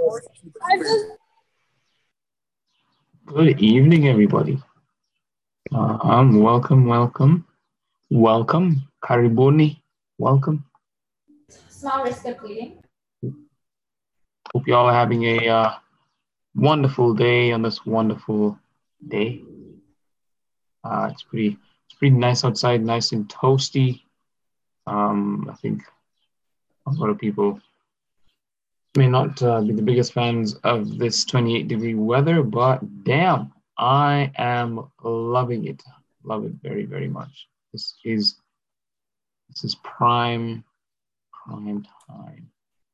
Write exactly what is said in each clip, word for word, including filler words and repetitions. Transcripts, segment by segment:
Good evening, everybody. Uh, um, welcome, welcome, welcome. Kariboni, welcome. Small risk of bleeding. Hope you all are having a uh, wonderful day on this wonderful day. Uh, it's pretty, it's pretty nice outside, nice and toasty. Um, I think a lot of people may not uh, be the biggest fans of this twenty-eight degree weather, but damn, I am loving it. Love it very, very much. This is this is prime prime time.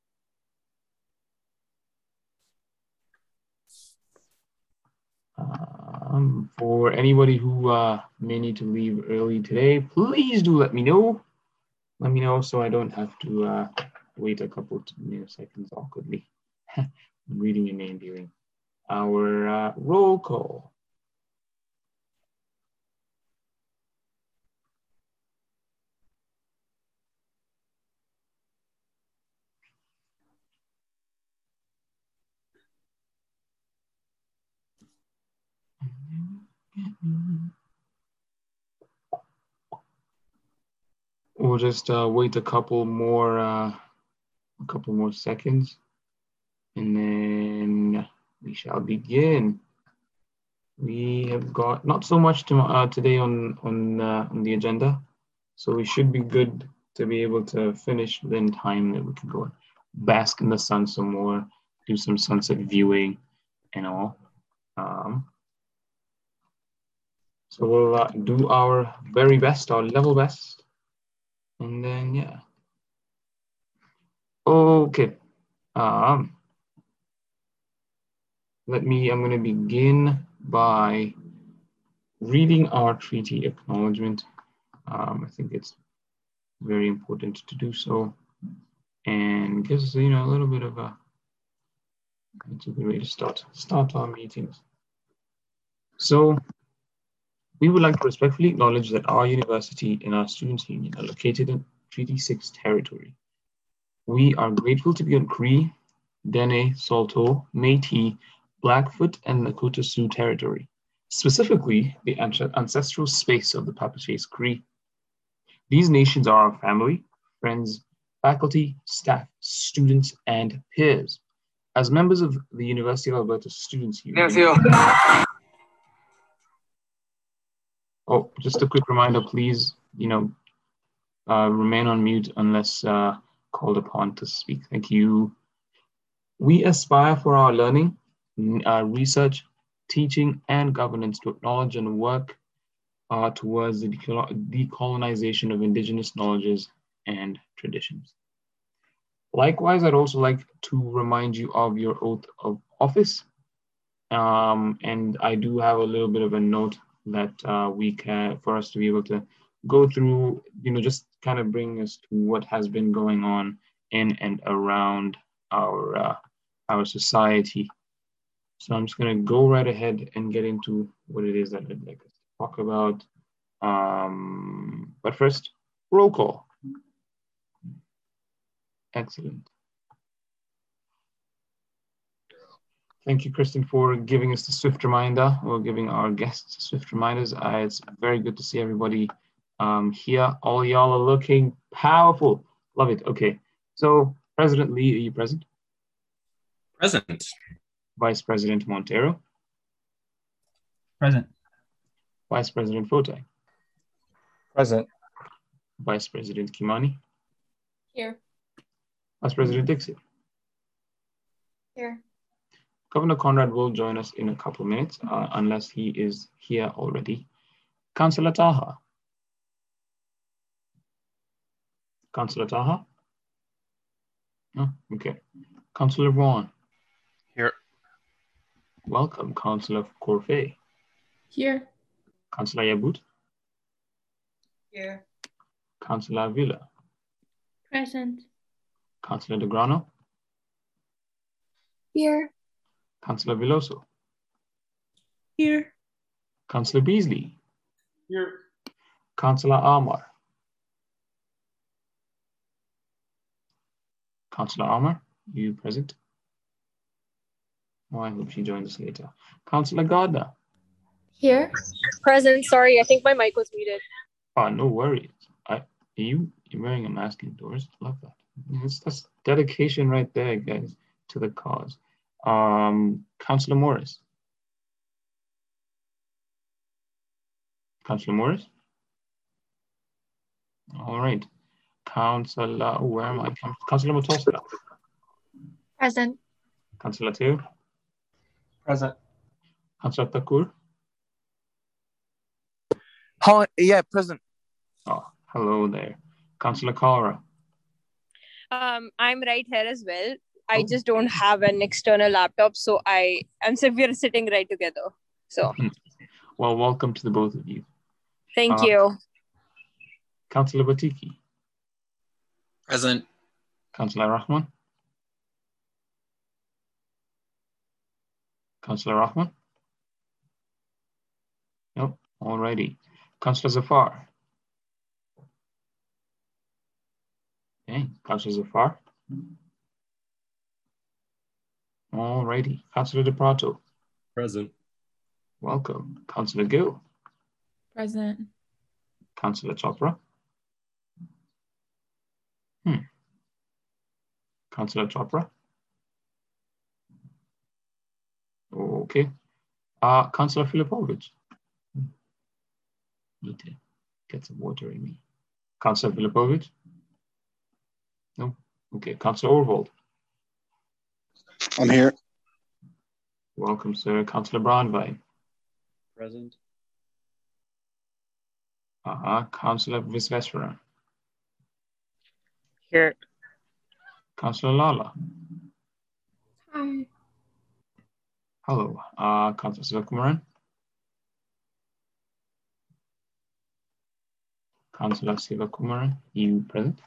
Um, for anybody who uh, may need to leave early today, please do let me know. Let me know so I don't have to uh, wait a couple of you know, seconds awkwardly. I'm reading your name during our uh, roll call. We'll just uh, wait a couple more, uh, a couple more seconds, and then we shall begin. We have got not so much to, uh, today on on uh, on the agenda, so we should be good to be able to finish in time that we can go and bask in the sun some more, do some sunset viewing, and all. Um, so we'll uh, do our very best, our level best, and then yeah. Okay. Um, let me. I'm going to begin by reading our treaty acknowledgement. Um, I think it's very important to do so, and gives us, you know, a little bit of a. It's a good way to start start our meetings. So, we would like to respectfully acknowledge that our university and our students' union are located in Treaty six territory. We are grateful to be on Cree, Dene, Saulteaux, Métis, Blackfoot, and Nakota Sioux territory, specifically the ancestral space of the Papachaise Cree. These nations are our family, friends, faculty, staff, students, and peers. As members of the University of Alberta Students' Union. Oh, just a quick reminder, please, you know, uh, remain on mute unless uh, called upon to speak. Thank you. We aspire for our learning, uh, research, teaching, and governance to acknowledge and work uh, towards the decolonization of Indigenous knowledges and traditions. Likewise, I'd also like to remind you of your oath of office. Um, and I do have a little bit of a note that uh, we can, for us to be able to go through, you know, just kind of bring us to what has been going on in and around our uh, our society. So I'm just going to go right ahead and get into what it is that I'd like us to talk about. Um, but first, roll call. Excellent. Thank you, Kristen, for giving us the swift reminder, or giving our guests swift reminders. Uh, it's very good to see everybody um, here. All y'all are looking powerful. Love it. Okay. So, President Lee, are you present? Present. Vice President Montero? Present. Vice President Fote? Present. Vice President Kimani? Here. Vice President Dixit? Here. Governor Conrad will join us in a couple of minutes, uh, unless he is here already. Councillor Taha? Councillor Taha? No? Okay. Councillor Vaughan? Here. Welcome, Councillor Corfei. Here. Councillor Yabut? Here. Councillor Villa? Present. Councillor De Grano? Here. Councillor Veloso? Here. Councillor Beasley? Here. Councillor Amar? Councillor Amar, you present? Oh, I hope she joins us later. Councillor Gardner. Here. Present. Sorry, I think my mic was muted. Oh, no worries. I you you're wearing a mask indoors. Love that. That's, that's dedication right there, guys, to the cause. Um, Councillor Morris. Councillor Morris. All right. Councillor, where am I? Councillor Matoska. Present. Councillor Teo. Present. Councillor Thakur. How, yeah, present. Oh, hello there. Councillor Kaura. Um, I'm right here as well. I just don't have an external laptop, so I am so we're sitting right together. So, well, welcome to the both of you. Thank uh, you. Councillor Batiki. Present. Councillor Rahman. Councillor Rahman. Nope. Alrighty. Councillor Zafar. Okay. Councillor Zafar. Alrighty. Councillor De Prato. Present. Welcome. Councillor Gill. Present. Councillor Chopra. Hmm. Councillor Chopra. Okay. Uh, Councillor Filipovich. Need to get some water in me. Councillor Filipovich? No? Okay. Councillor Orvold. I'm here. Welcome, sir. Councillor Brandwein. Present. Uh-huh. Councillor Visveswaran. Here. Councillor Lala. Hi. Hello. Uh, Councillor Sivakumaran. Councillor Sivakumaran, you present?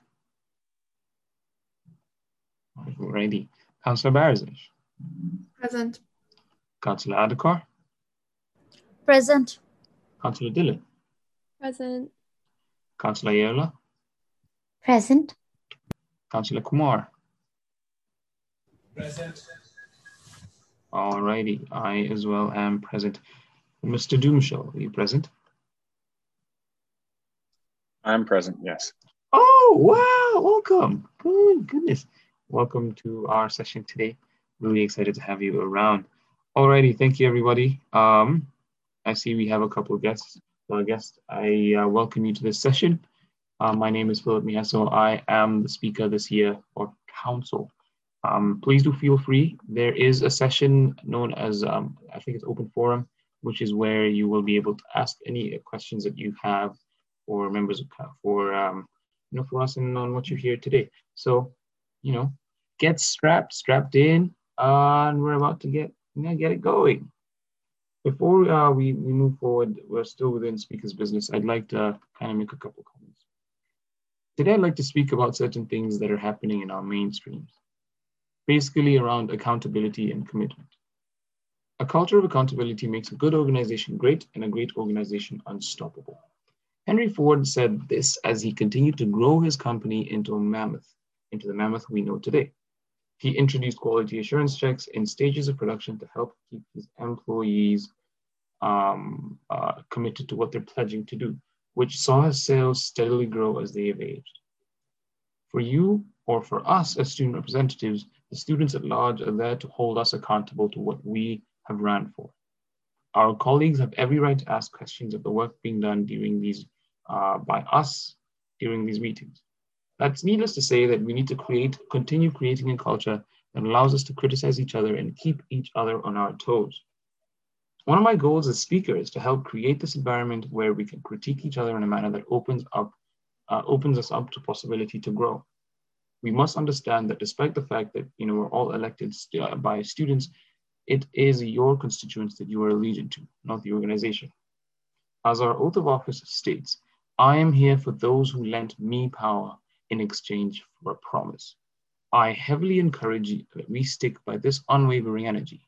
Alrighty. Councillor Barazish. Present. Councillor Adhikar. Present. Councillor Dillon. Present. Councillor Yola. Present. Councillor Kumar. Present. Alrighty. I as well am present. Mister Doomshow, are you present? I'm present, yes. Oh, wow. Welcome. Good goodness. Welcome to our session today. Really excited to have you around. Alrighty. Thank you, everybody. Um, I see we have a couple of guests. Well, guests, I uh, welcome you to this session. Uh, my name is Philip Mihaso. I am the speaker this year for council. Um, please do feel free. There is a session known as, um, I think it's open forum, which is where you will be able to ask any questions that you have for members of, for, um, you know, for us and on what you hear today. So, you know, get strapped, strapped in, uh, and we're about to get, you know, get it going. Before uh, we, we move forward, we're still within speaker's business. I'd like to kind of make a couple comments. Today, I'd like to speak about certain things that are happening in our mainstreams, basically around accountability and commitment. A culture of accountability makes a good organization great and a great organization unstoppable. Henry Ford said this as he continued to grow his company into a mammoth, into the mammoth we know today. He introduced quality assurance checks in stages of production to help keep his employees um, uh, committed to what they're pledging to do, which saw his sales steadily grow as they have aged. For you, or for us as student representatives, the students at large are there to hold us accountable to what we have ran for. Our colleagues have every right to ask questions of the work being done during these, uh, by us during these meetings. That's needless to say that we need to create, continue creating a culture that allows us to criticize each other and keep each other on our toes. One of my goals as speaker is to help create this environment where we can critique each other in a manner that opens up, uh, opens us up to possibility to grow. We must understand that despite the fact that, you know, we're all elected uh, by students, it is your constituents that you are allegiant to, not the organization. As our oath of office states, I am here for those who lent me power in exchange for a promise. I heavily encourage you that we stick by this unwavering energy.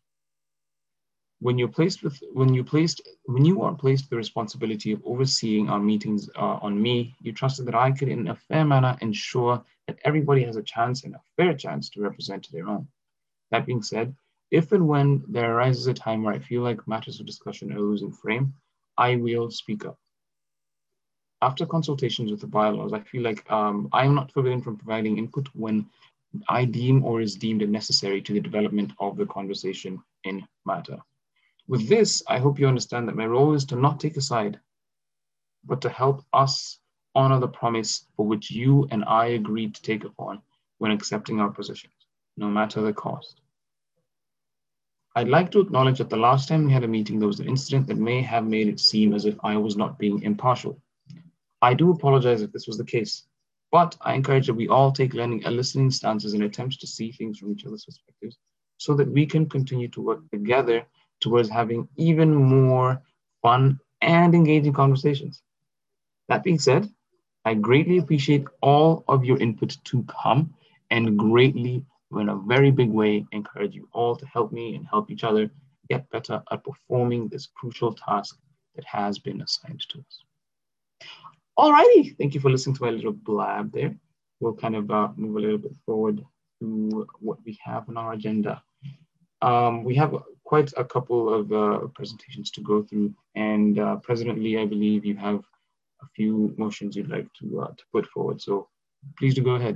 When you're placed with, when you placed, when you are placed with the responsibility of overseeing our meetings uh, on me, you trusted that I could, in a fair manner, ensure that everybody has a chance and a fair chance to represent their own. That being said, If and when there arises a time where I feel like matters of discussion are losing frame, I will speak up. After consultations with the bylaws, I feel like um, I am not forbidden from providing input when I deem or is deemed necessary to the development of the conversation in matter. With this, I hope you understand that my role is to not take a side, but to help us honor the promise for which you and I agreed to take upon when accepting our positions, no matter the cost. I'd like to acknowledge that the last time we had a meeting, there was an incident that may have made it seem as if I was not being impartial. I do apologize if this was the case, but I encourage that we all take learning, listening stances and attempts to see things from each other's perspectives so that we can continue to work together towards having even more fun and engaging conversations. That being said, I greatly appreciate all of your input to come and greatly, in a very big way, encourage you all to help me and help each other get better at performing this crucial task that has been assigned to us. Alrighty, thank you for listening to my little blab there. We'll kind of uh, move a little bit forward to what we have on our agenda. Um, we have quite a couple of uh, presentations to go through, and uh, President Lee, I believe you have a few motions you'd like to, uh, to put forward, so please do go ahead.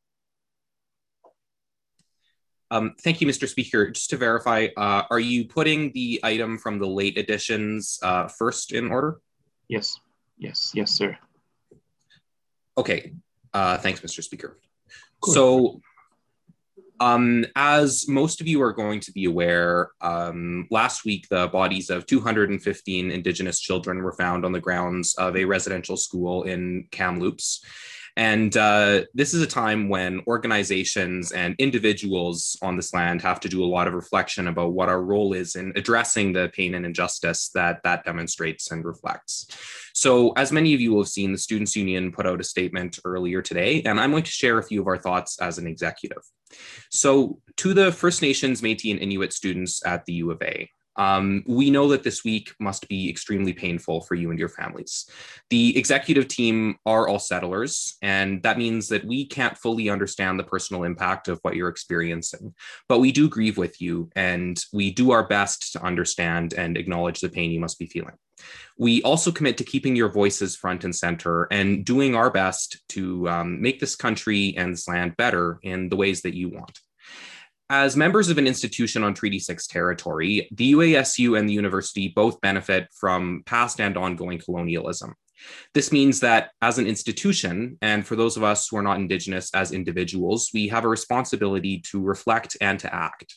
Um, thank you, Mister Speaker. Just to verify, uh, are you putting the item from the late editions uh, first in order? Yes, yes, yes, sir. Okay, uh, thanks, Mister Speaker. Cool. So, um, as most of you are going to be aware, um, last week the bodies of two hundred fifteen Indigenous children were found on the grounds of a residential school in Kamloops. And uh, this is a time when organizations and individuals on this land have to do a lot of reflection about what our role is in addressing the pain and injustice that that demonstrates and reflects. So as many of you will have seen, the Students' Union put out a statement earlier today, and I'm going to share a few of our thoughts as an executive. So to the First Nations, Métis, and Inuit students at the U of A, Um, we know that this week must be extremely painful for you and your families. The executive team are all settlers, and that means that we can't fully understand the personal impact of what you're experiencing, but we do grieve with you, and we do our best to understand and acknowledge the pain you must be feeling. We also commit to keeping your voices front and center and doing our best to um, make this country and this land better in the ways that you want. As members of an institution on Treaty six territory, the U A S U and the university both benefit from past and ongoing colonialism. This means that as an institution, and for those of us who are not Indigenous as individuals, we have a responsibility to reflect and to act.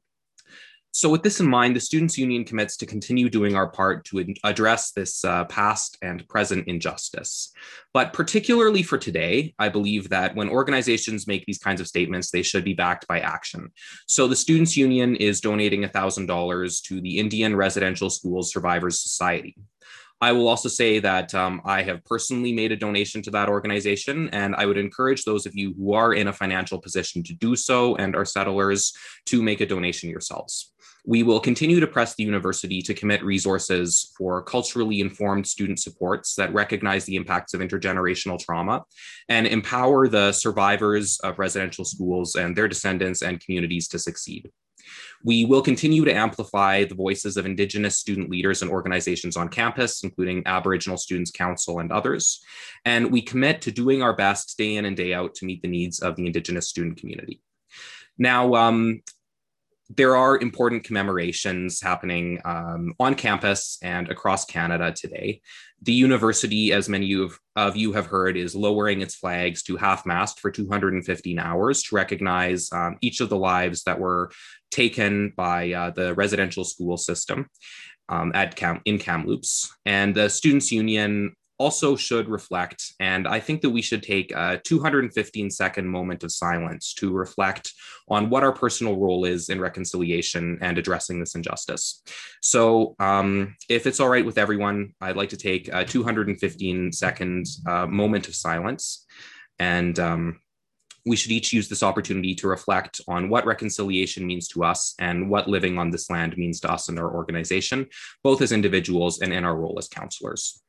So with this in mind, the Students' Union commits to continue doing our part to address this uh, past and present injustice. But particularly for today, I believe that when organizations make these kinds of statements, they should be backed by action. So the Students' Union is donating one thousand dollars to the Indian Residential Schools Survivors Society. I will also say that um, I have personally made a donation to that organization, and I would encourage those of you who are in a financial position to do so and are settlers to make a donation yourselves. We will continue to press the university to commit resources for culturally informed student supports that recognize the impacts of intergenerational trauma and empower the survivors of residential schools and their descendants and communities to succeed. We will continue to amplify the voices of Indigenous student leaders and organizations on campus, including Aboriginal Students' Council and others. And we commit to doing our best day in and day out to meet the needs of the Indigenous student community. Now, um, there are important commemorations happening um, on campus and across Canada today. The university, as many of, of you have heard, is lowering its flags to half-mast for two hundred fifteen hours to recognize um, each of the lives that were taken by uh, the residential school system um, at Cam in Kamloops. And the Students' Union also should reflect, and I think that we should take a two hundred fifteen second moment of silence to reflect on what our personal role is in reconciliation and addressing this injustice. So um, if it's all right with everyone, I'd like to take a two hundred fifteen second uh, moment of silence, and um, we should each use this opportunity to reflect on what reconciliation means to us and what living on this land means to us and our organization, both as individuals and in our role as counselors.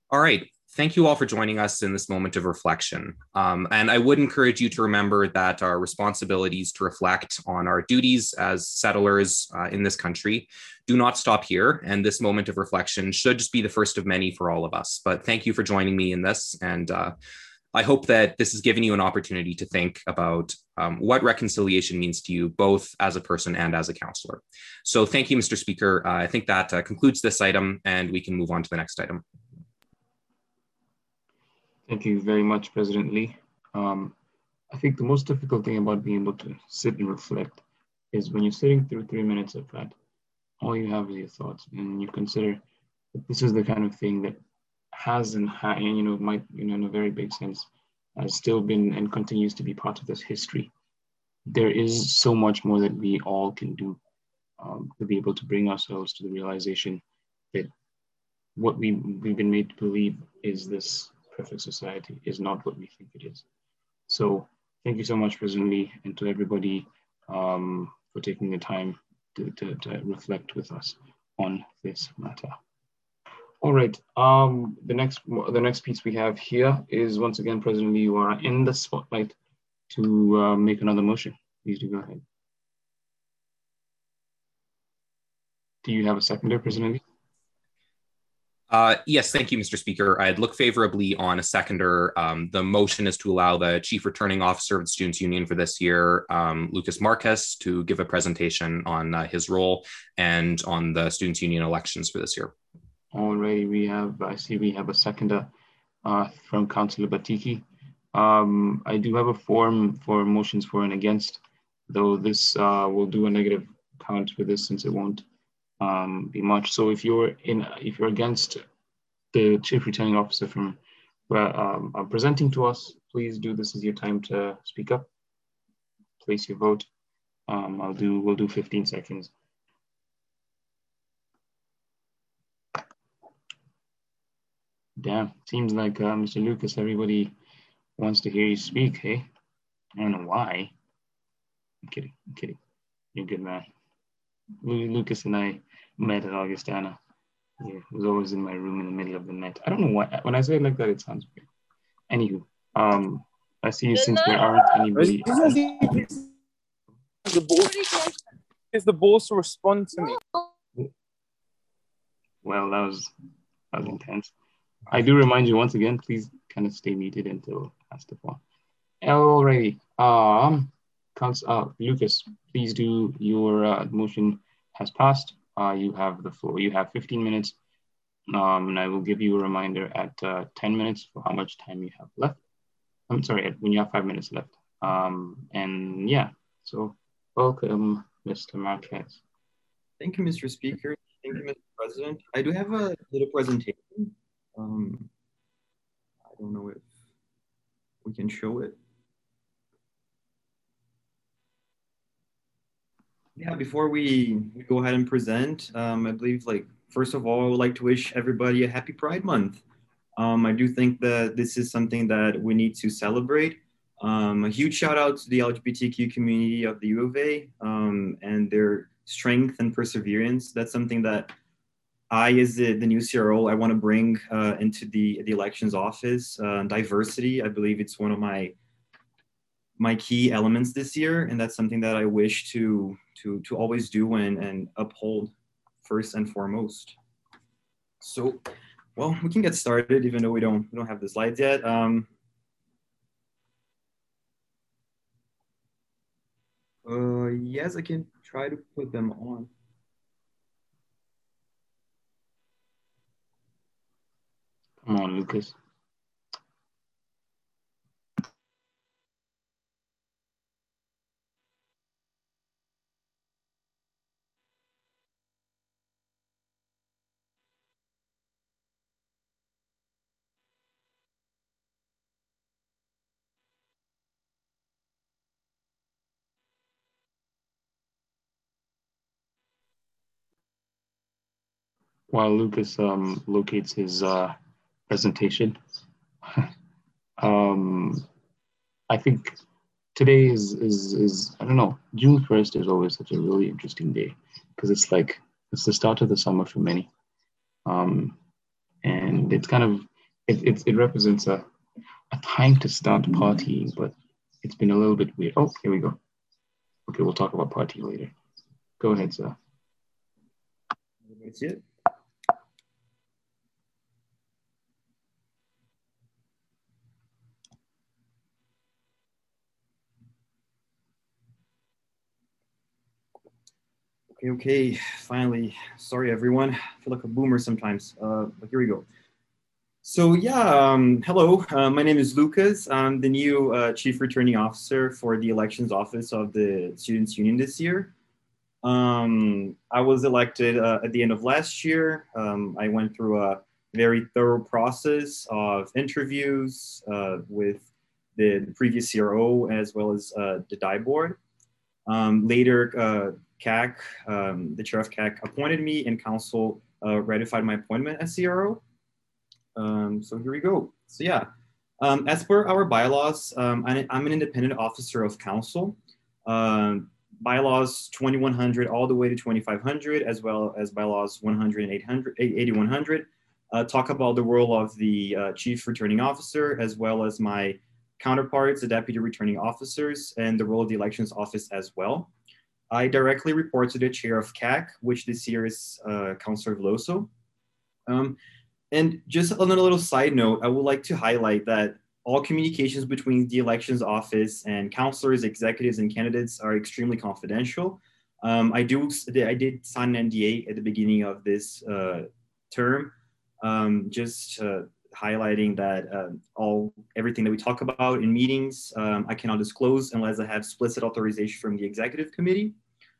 All right. Thank you all for joining us in this moment of reflection. Um, and I would encourage you to remember that our responsibilities to reflect on our duties as settlers uh, in this country do not stop here. And this moment of reflection should just be the first of many for all of us. But thank you for joining me in this. And uh, I hope that this has given you an opportunity to think about um, what reconciliation means to you, both as a person and as a counselor. So thank you, Mister Speaker. Uh, I think that uh, concludes this item, and we can move on to the next item. Thank you very much, President Lee. Um, I think the most difficult thing about being able to sit and reflect is when you're sitting through three minutes of that, all you have is your thoughts, and you consider that this is the kind of thing that has and, ha and you know, might, you know, in a very big sense, has still been and continues to be part of this history. There is so much more that we all can do um, to be able to bring ourselves to the realization that what we, we've been made to believe is this perfect society is not what we think it is. So thank you so much, President Lee, and to everybody um, for taking the time to, to, to reflect with us on this matter. All right, um, the next the next piece we have here is, once again, President Lee, you are in the spotlight to uh, make another motion. Please do go ahead. Do you have a seconder, President Lee? Uh, yes, thank you, Mister Speaker. I'd look favorably on a seconder. Um, the motion is to allow the Chief Returning Officer of the Students' Union for this year, um, Lucas Marquez, to give a presentation on uh, his role and on the Students' Union elections for this year. Alrighty, we have, I see we have a seconder uh, from Councillor Batiki. Um, I do have a form for motions for and against, though this uh, will do a negative count for this since it won't um, be much. So if you're in, if you're against the Chief Returning Officer from um, uh, presenting to us, please do, this is your time to speak up. Place your vote. Um, I'll do, we'll do fifteen seconds. Damn, seems like uh, Mister Lucas, everybody wants to hear you speak, hey? I don't know why. I'm kidding, I'm kidding. You're a good man. Lucas and I met at Augustana. Yeah, was always in my room in the middle of the night. I don't know why, when I say it like that, it sounds weird. Anywho, um, I see since there aren't anybody else. The boss is the boss to respond to me. Well, that was, that was intense. I do remind you once again, please kind of stay muted until asked upon. Alrighty, um, uh, Lucas, please do, your uh, motion has passed. Uh, you have the floor. You have fifteen minutes, um, and I will give you a reminder at uh, ten minutes for how much time you have left. I'm sorry, when you have five minutes left. Um, and yeah, so welcome, Mister Marquez. Thank you, Mister Speaker. Thank you, Mister President. I do have a little presentation. Um, I don't know if we can show it. Yeah, before we, we go ahead and present, um, I believe, like, first of all, I would like to wish everybody a happy Pride Month. Um, I do think that this is something that we need to celebrate. Um, a huge shout out to the L G B T Q community of the U of A um, and their strength and perseverance. That's something that I, as the, the new C R O, I want to bring uh, into the, the elections office. Uh, diversity, I believe it's one of my my key elements this year, and that's something that I wish to to to always do and, and uphold first and foremost. So, well, we can get started, even though we don't we don't have the slides yet. Um, uh, yes, I can try to put them on. Come on, Lucas. While Lucas um, locates his uh, presentation, um, I think today is, is, is, I don't know, June first is always such a really interesting day because it's like, it's the start of the summer for many. Um, and it's kind of, it, it, it represents a, a time to start partying, but it's been a little bit weird. Oh, here we go. Okay, we'll talk about party later. Go ahead, sir. That's it. Okay, okay, finally. Sorry, everyone. I feel like a boomer sometimes, uh, but here we go. So yeah, um, hello, uh, my name is Lucas. I'm the new uh, Chief Returning Officer for the Elections Office of the Students' Union this year. Um, I was elected uh, at the end of last year. Um, I went through a very thorough process of interviews uh, with the, the previous C R O as well as uh, the D I board. Um, later, uh, C A C, um, the chair of C A C appointed me and council uh, ratified my appointment as C R O. Um, so here we go. So yeah, um, as per our bylaws, um, I, I'm an independent officer of council. Um, bylaws twenty-one hundred all the way to twenty-five hundred, as well as bylaws one hundred and eight hundred, eighty-one hundred, uh, talk about the role of the uh, chief returning officer, as well as my counterparts, the deputy returning officers, and the role of the elections office as well. I directly report to the chair of C A C, which this year is uh, Councillor Veloso. Um, and just on a little side note, I would like to highlight that all communications between the elections office and councillors, executives, and candidates are extremely confidential. Um, I do, I did sign an N D A at the beginning of this uh, term, um, just uh, highlighting that uh, all everything that we talk about in meetings, um, I cannot disclose unless I have explicit authorization from the executive committee.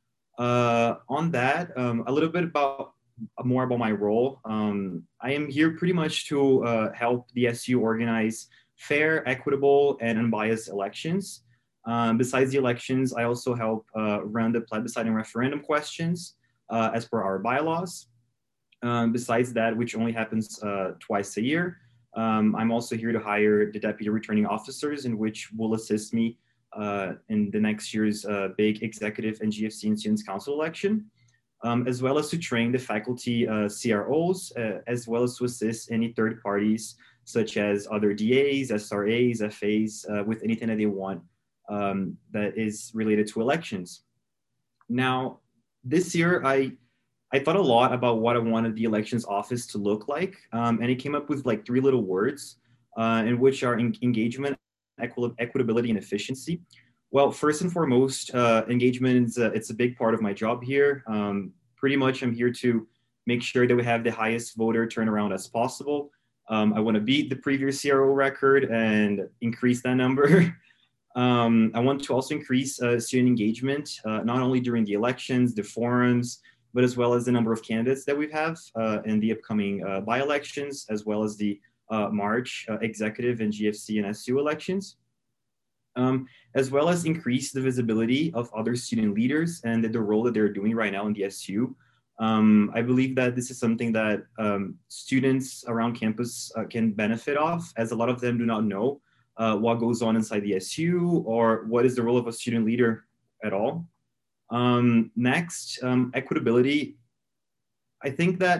Uh, on that, um, a little bit about more about my role. Um, I am here pretty much to uh, help the S U organize fair, equitable, and unbiased elections. Um, besides the elections, I also help uh, run the plebiscite and referendum questions uh, as per our bylaws. Um, besides that, which only happens uh, twice a year, um, I'm also here to hire the deputy returning officers, in which will assist me uh, in the next year's uh, big executive and G F C and Students' Council election, um, as well as to train the faculty uh, C R Os, uh, as well as to assist any third parties, such as other D As, S R As, F As, uh, with anything that they want um, that is related to elections. Now, this year, I I thought a lot about what I wanted the elections office to look like, um, and it came up with like three little words, uh, in which are en engagement, equi equitability, and efficiency. Well, first and foremost, uh, engagement is a, it's a big part of my job here. Um, pretty much, I'm here to make sure that we have the highest voter turnaround as possible. Um, I want to beat the previous C R O record and increase that number. um, I want to also increase uh, student engagement, uh, not only during the elections, the forums, but as well as the number of candidates that we have uh, in the upcoming uh, by-elections, as well as the uh, March uh, executive and G F C and S U elections, um, as well as increase the visibility of other student leaders and the, the role that they're doing right now in the S U. Um, I believe that this is something that um, students around campus uh, can benefit of, as a lot of them do not know uh, what goes on inside the S U or what is the role of a student leader at all. Um, next, um, equitability. I think that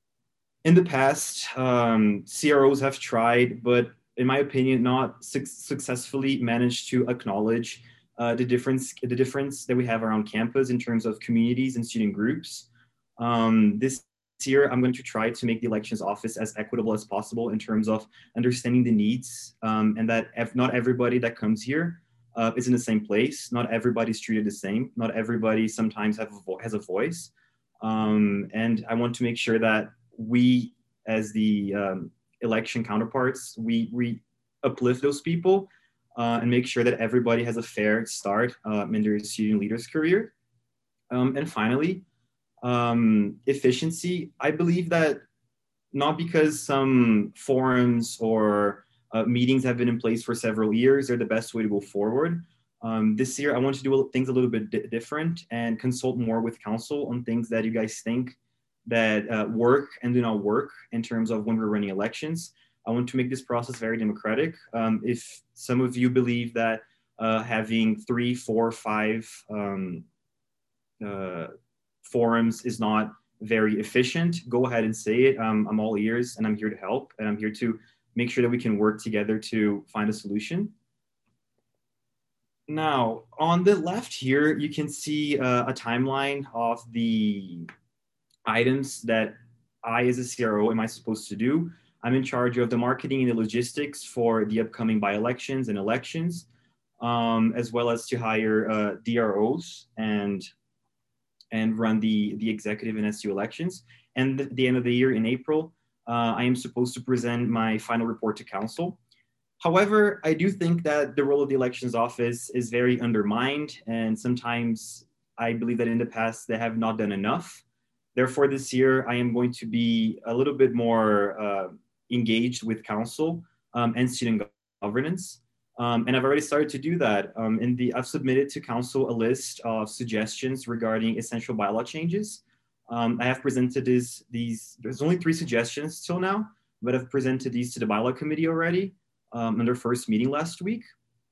in the past, um, C R Os have tried, but in my opinion, not su successfully managed to acknowledge uh, the difference, the difference that we have around campus in terms of communities and student groups. Um, this year, I'm going to try to make the elections office as equitable as possible in terms of understanding the needs, um, and that if not everybody that comes here Uh, is in the same place. Not everybody's treated the same. Not everybody sometimes have a has a voice. Um, and I want to make sure that we, as the um, election counterparts, we, we uplift those people uh, and make sure that everybody has a fair start um, in their student leader's career. Um, and finally, um, efficiency. I believe that not because some forums or Uh, meetings have been in place for several years, they're the best way to go forward. Um, this year, I want to do things a little bit di different and consult more with council on things that you guys think that uh, work and do not work in terms of when we're running elections. I want to make this process very democratic. Um, if some of you believe that uh, having three, four, five um, uh, forums is not very efficient, go ahead and say it. Um, I'm all ears and I'm here to help, and I'm here to make sure that we can work together to find a solution. Now, on the left here, you can see uh, a timeline of the items that I, as a C R O, am I supposed to do. I'm in charge of the marketing and the logistics for the upcoming by-elections and elections, um, as well as to hire uh, D R Os and, and run the, the executive and S U elections. And at the end of the year in April, uh, I am supposed to present my final report to council. However, I do think that the role of the elections office is very undermined, and sometimes I believe that in the past they have not done enough. Therefore, this year I am going to be a little bit more uh, engaged with council um, and student governance. Um, and I've already started to do that. Um, in the, I've submitted to council a list of suggestions regarding essential bylaw changes. Um, I have presented this, these, there's only three suggestions till now, but I've presented these to the bylaw committee already. Um, in their first meeting last week.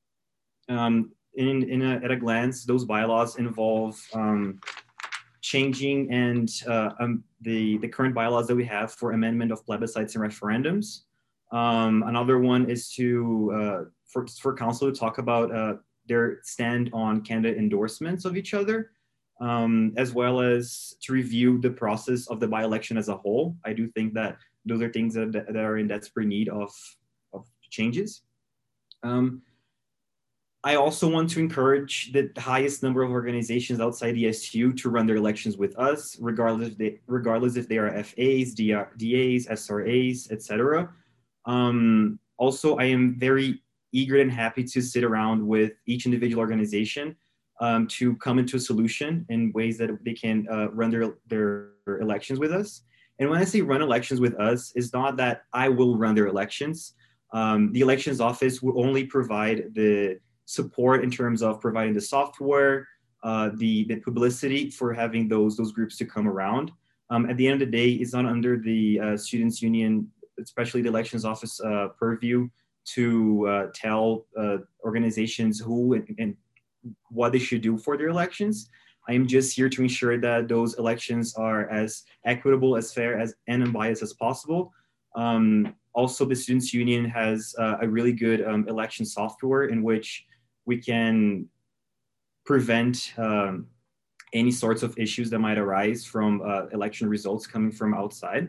Um, in, in a, at a glance, those bylaws involve um, changing and uh, um, the, the current bylaws that we have for amendment of plebiscites and referendums. Um, another one is to, uh, for, for council to talk about uh, their stand on candidate endorsements of each other, um, as well as to review the process of the by-election as a whole. I do think that those are things that, that are in desperate need of changes. Um, I also want to encourage the highest number of organizations outside the S U to run their elections with us, regardless if they, regardless if they are F As, D As, S R As, et cetera. Um, also, I am very eager and happy to sit around with each individual organization um, to come into a solution in ways that they can uh, run their, their elections with us. And when I say run elections with us, it's not that I will run their elections. Um, the elections office will only provide the support in terms of providing the software, uh, the, the publicity for having those, those groups to come around. Um, at the end of the day, it's not under the uh, Students' Union, especially the elections office uh, purview to uh, tell uh, organizations who and, and what they should do for their elections. I am just here to ensure that those elections are as equitable, as fair, as and unbiased as possible. Um, Also, the Students' Union has uh, a really good um, election software in which we can prevent um, any sorts of issues that might arise from uh, election results coming from outside.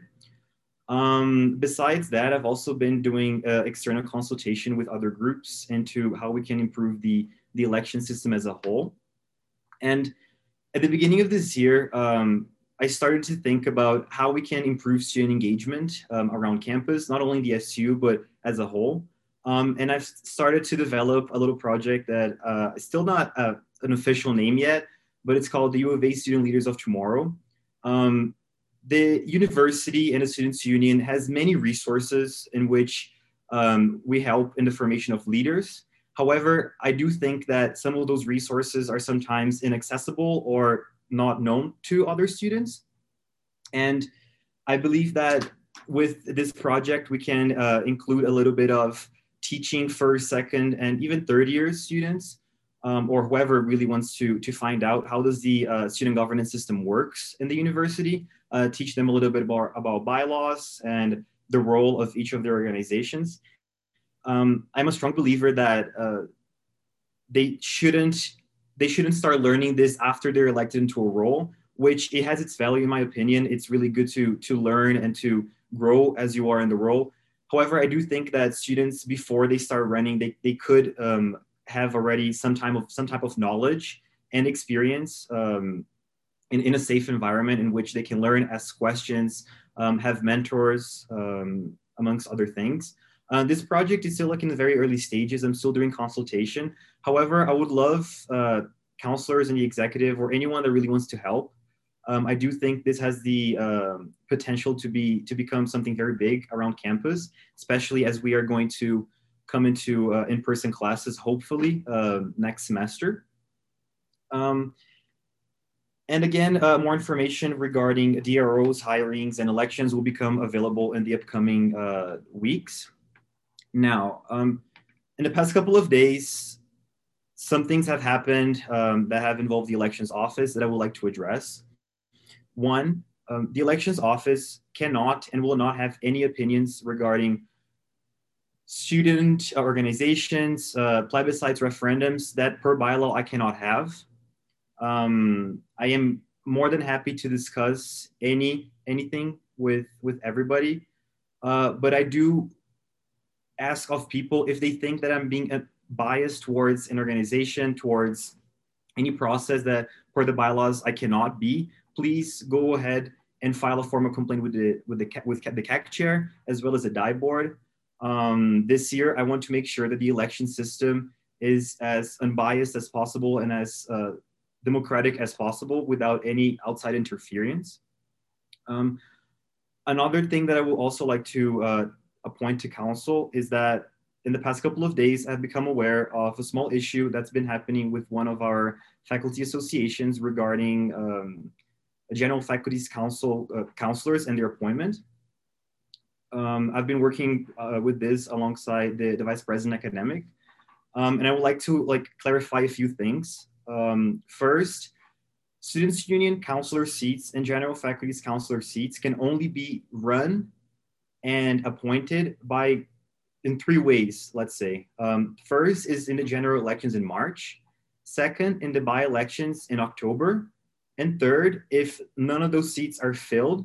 Um, besides that, I've also been doing uh, external consultation with other groups into how we can improve the, the election system as a whole. And at the beginning of this year, um, I started to think about how we can improve student engagement um, around campus, not only the S U, but as a whole. Um, and I've started to develop a little project that uh, is still not uh, an official name yet, but it's called the U of A Student Leaders of Tomorrow. Um, the university and the Students' Union has many resources in which um, we help in the formation of leaders. However, I do think that some of those resources are sometimes inaccessible or not known to other students. And I believe that with this project, we can uh, include a little bit of teaching first, second, and even third year students, um, or whoever really wants to, to find out how does the uh, student governance system works in the university, uh, teach them a little bit more about bylaws and the role of each of their organizations. Um, I'm a strong believer that uh, they shouldn't They shouldn't start learning this after they're elected into a role, which it has its value, in my opinion. It's really good to, to learn and to grow as you are in the role. However, I do think that students, before they start running, they, they could um, have already some, time of, some type of knowledge and experience um, in, in a safe environment in which they can learn, ask questions, um, have mentors, um, amongst other things. Uh, this project is still like in the very early stages. I'm still doing consultation. However, I would love uh, counselors in the executive or anyone that really wants to help. Um, I do think this has the uh, potential to be to become something very big around campus, especially as we are going to come into uh, in-person classes, hopefully uh, next semester. Um, and again, uh, more information regarding D R Os, hirings, and elections will become available in the upcoming uh, weeks. Now, um, in the past couple of days, some things have happened um, that have involved the elections office that I would like to address. One, um, the elections office cannot and will not have any opinions regarding student organizations, uh, plebiscites, referendums that per bylaw I cannot have. Um, I am more than happy to discuss any anything with with everybody, uh, but I do ask of people if they think that I'm being uh, biased towards an organization, towards any process that per the bylaws I cannot be. Please go ahead and file a formal complaint with the with the with the C A C chair as well as the D I board. Um, this year, I want to make sure that the election system is as unbiased as possible and as uh, democratic as possible without any outside interference. Um, another thing that I would also like to uh, appoint to council is that in the past couple of days, I've become aware of a small issue that's been happening with one of our faculty associations regarding um, a general faculties council uh, counselors and their appointment. Um, I've been working uh, with this alongside the, the vice president academic. Um, and I would like to like clarify a few things. Um, first, students union counselor seats and general faculties counselor seats can only be run and appointed by in three ways, let's say. Um, first is in the general elections in March. Second, in the by-elections in October. And third, if none of those seats are filled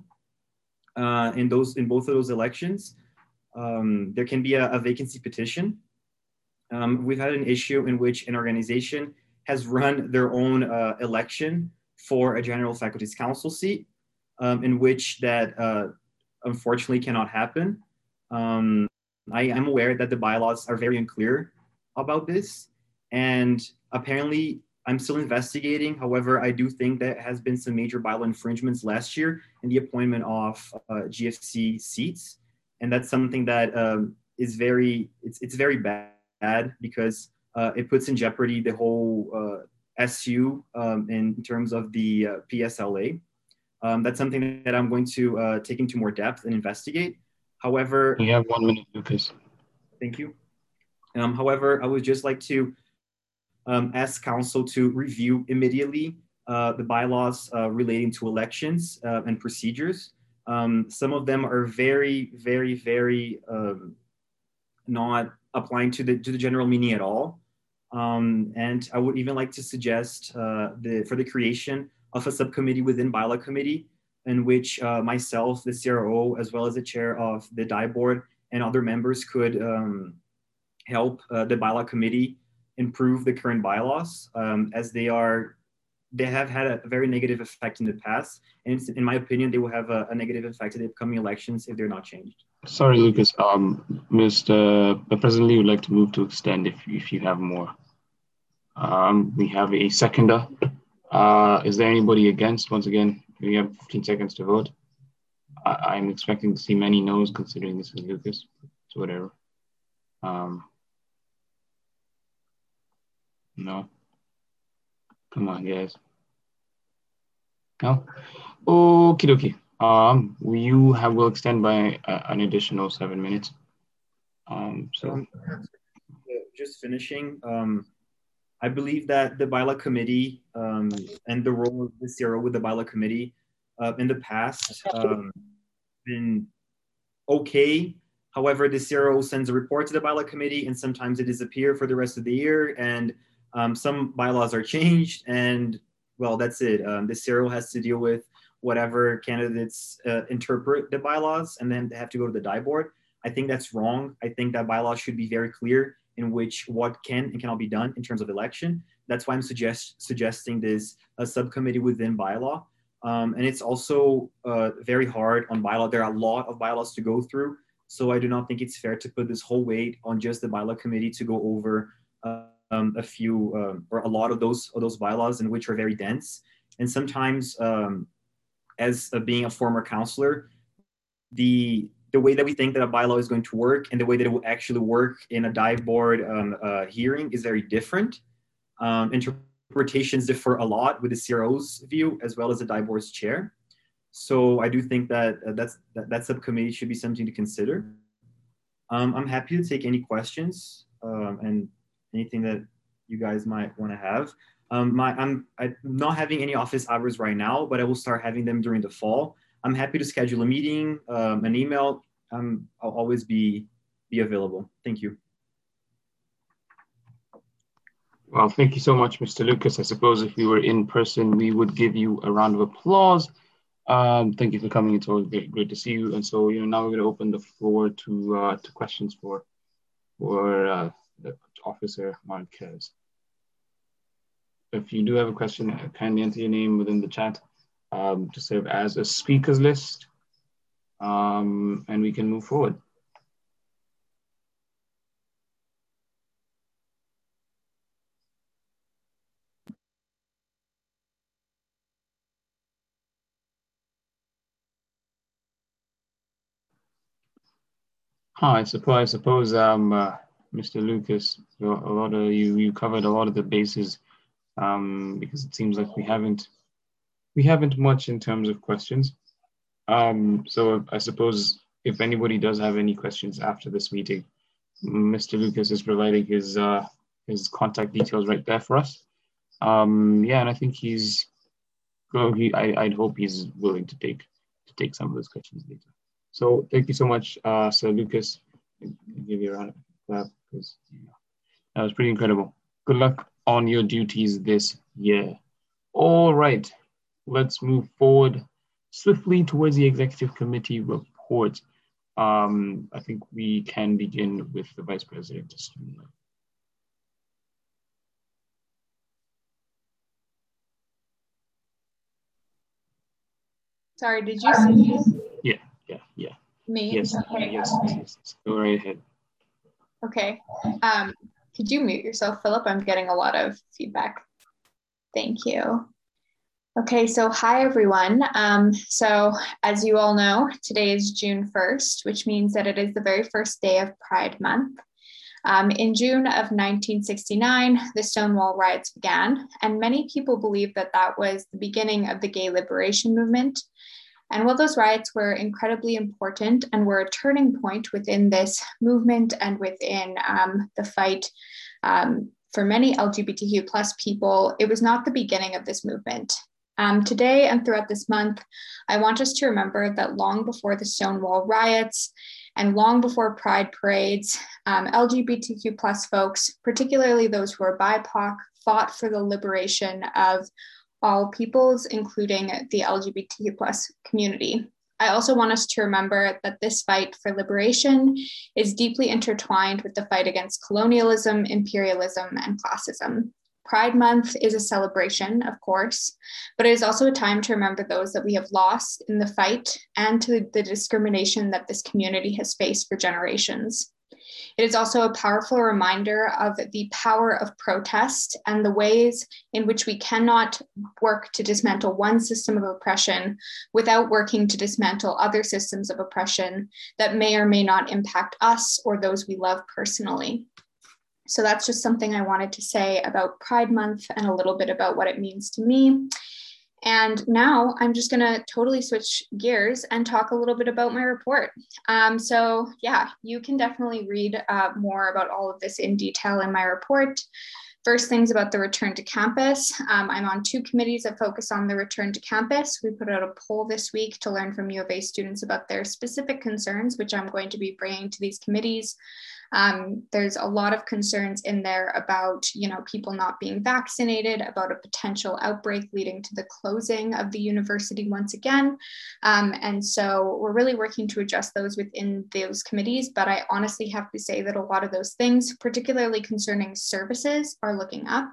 uh, in those in both of those elections, um, there can be a, a vacancy petition. Um, we've had an issue in which an organization has run their own uh, election for a general faculties council seat, um, in which that uh, unfortunately cannot happen. Um, I am aware that the bylaws are very unclear about this, and apparently I'm still investigating. However, I do think there has been some major bylaw infringements last year in the appointment of uh, G F C seats, and that's something that um, is very it's it's very bad because uh, it puts in jeopardy the whole uh, S U um, in terms of the uh, P S L A. Um, that's something that I'm going to uh, take into more depth and investigate. However, you have one minute, Lucas. Thank you. Um, however, I would just like to um, ask council to review immediately uh, the bylaws uh, relating to elections uh, and procedures. Um, some of them are very, very, very um, not applying to the to the general meaning at all. Um, and I would even like to suggest uh, the for the creation of a subcommittee within bylaw committee, in which uh, myself, the C R O, as well as the chair of the D I board and other members could um, help uh, the bylaw committee improve the current bylaws, um, as they are, they have had a very negative effect in the past. And in my opinion, they will have a, a negative effect in the upcoming elections if they're not changed. Sorry, Lucas. Um, Mister President Lee would like to move to extend if, if you have more. Um, we have a seconder. Uh, is there anybody against? Once again, we have fifteen seconds to vote. I, I'm expecting to see many no's considering this is Lucas. So whatever. Um, no. Come on, guys. No? Okie dokie. Um, you have will extend by uh, an additional seven minutes. Um, so um, just finishing. Um, I believe that the bylaw committee um, and the role of the C R O with the bylaw committee uh, in the past um, been okay. However, the C R O sends a report to the bylaw committee and sometimes it disappears for the rest of the year. And um, some bylaws are changed and well, that's it. Um, the C R O has to deal with whatever candidates uh, interpret the bylaws and then they have to go to the D I board. I think that's wrong. I think that bylaws should be very clear in which what can and cannot be done in terms of election. That's why I'm suggest, suggesting this a subcommittee within bylaw. Um, and it's also uh, very hard on bylaw. There are a lot of bylaws to go through. So I do not think it's fair to put this whole weight on just the bylaw committee to go over uh, um, a few um, or a lot of those, of those bylaws in which are very dense. And sometimes um, as uh, being a former counselor, the the way that we think that a bylaw is going to work and the way that it will actually work in a D I board um, uh, hearing is very different. Um, interpretations differ a lot with the C R O's view as well as the D I board's chair. So I do think that uh, that's, that, that subcommittee should be something to consider. Um, I'm happy to take any questions um, and anything that you guys might want to have. Um, my, I'm, I'm not having any office hours right now, but I will start having them during the fall. I'm happy to schedule a meeting, um, an email. Um, I'll always be be available. Thank you. Well, thank you so much, Mister Lucas. I suppose if we were in person, we would give you a round of applause. Um, thank you for coming. It's always great, great to see you. And so, you know, now we're going to open the floor to uh, to questions for for uh, the Officer Marquez. If you do have a question, kindly enter your name within the chat um, to serve as a speakers list, um, and we can move forward. Huh, I suppose, I suppose um, uh, Mister Lucas, a lot of you, you covered a lot of the bases um, because it seems like we haven't, we haven't much in terms of questions. Um, so I suppose if anybody does have any questions after this meeting, Mister Lucas is providing his uh, his contact details right there for us. Um, yeah, and I think he's, well, he, I, I'd hope he's willing to take to take some of those questions later. So thank you so much, uh, Sir Lucas. I'll give you a round of applause because yeah, that was pretty incredible. Good luck on your duties this year. All right, let's move forward swiftly towards the executive committee report. Um, I think we can begin with the Vice President of Student Life. Sorry, did you say me? Yeah, yeah, yeah. Me? Yes, Okay. yes, yes, yes. Go right ahead. Okay. Um, could you mute yourself, Philip? I'm getting a lot of feedback. Thank you. Okay, so hi everyone. Um, so as you all know, today is June first, which means that it is the very first day of Pride Month. Um, in June of nineteen sixty-nine, the Stonewall riots began, and many people believe that that was the beginning of the gay liberation movement. And while those riots were incredibly important and were a turning point within this movement and within um, the fight um, for many L G B T Q plus people, it was not the beginning of this movement. Um, today and throughout this month, I want us to remember that long before the Stonewall riots and long before Pride parades, um, L G B T Q plus folks, particularly those who are B I P O C, fought for the liberation of all peoples, including the L G B T Q plus community. I also want us to remember that this fight for liberation is deeply intertwined with the fight against colonialism, imperialism, and classism. Pride Month is a celebration, of course, but it is also a time to remember those that we have lost in the fight and to the discrimination that this community has faced for generations. It is also a powerful reminder of the power of protest and the ways in which we cannot work to dismantle one system of oppression without working to dismantle other systems of oppression that may or may not impact us or those we love personally. So that's just something I wanted to say about Pride Month and a little bit about what it means to me. And now I'm just gonna totally switch gears and talk a little bit about my report. Um, so yeah, you can definitely read uh, more about all of this in detail in my report. First things about the return to campus. Um, I'm on two committees that focus on the return to campus. We put out a poll this week to learn from U of A students about their specific concerns, which I'm going to be bringing to these committees. Um, there's a lot of concerns in there about, you know, people not being vaccinated, about a potential outbreak leading to the closing of the university once again. Um, and so we're really working to address those within those committees. But I honestly have to say that a lot of those things, particularly concerning services, are looking up.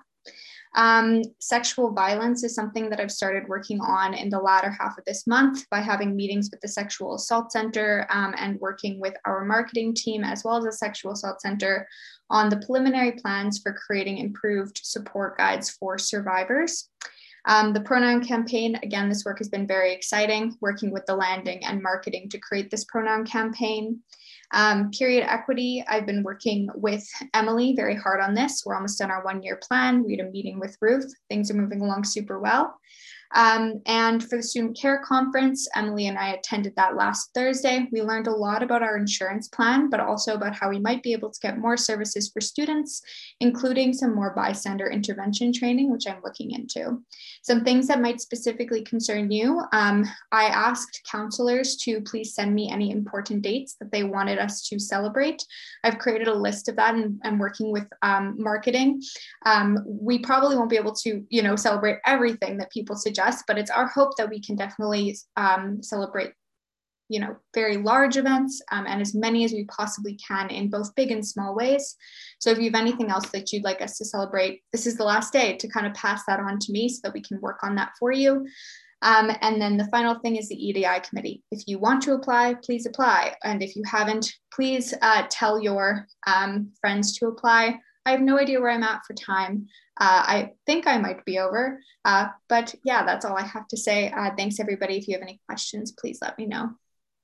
Um, sexual violence is something that I've started working on in the latter half of this month by having meetings with the Sexual Assault Center um, and working with our marketing team as well as the Sexual Assault Center on the preliminary plans for creating improved support guides for survivors. Um, the pronoun campaign, again, this work has been very exciting, working with the landing and marketing to create this pronoun campaign. Um, period equity, I've been working with Emily very hard on this. We're almost done our one year plan. We had a meeting with Ruth. Things are moving along super well. Um, and for the Student Care Conference, Emily and I attended that last Thursday. We learned a lot about our insurance plan, but also about how we might be able to get more services for students, including some more bystander intervention training, which I'm looking into. Some things that might specifically concern you. Um, I asked counselors to please send me any important dates that they wanted us to celebrate. I've created a list of that and I'm working with um, marketing. Um, we probably won't be able to, you know, celebrate everything that people suggest, but it's our hope that we can definitely um, celebrate, you know, very large events um, and as many as we possibly can in both big and small ways. So if you have anything else that you'd like us to celebrate, this is the last day to kind of pass that on to me so that we can work on that for you. Um, and then the final thing is the E D I committee. If you want to apply, please apply. And if you haven't, please uh, tell your um, friends to apply. I have no idea where I'm at for time. Uh, I think I might be over, uh, but yeah, that's all I have to say. Uh, thanks everybody. If you have any questions, please let me know.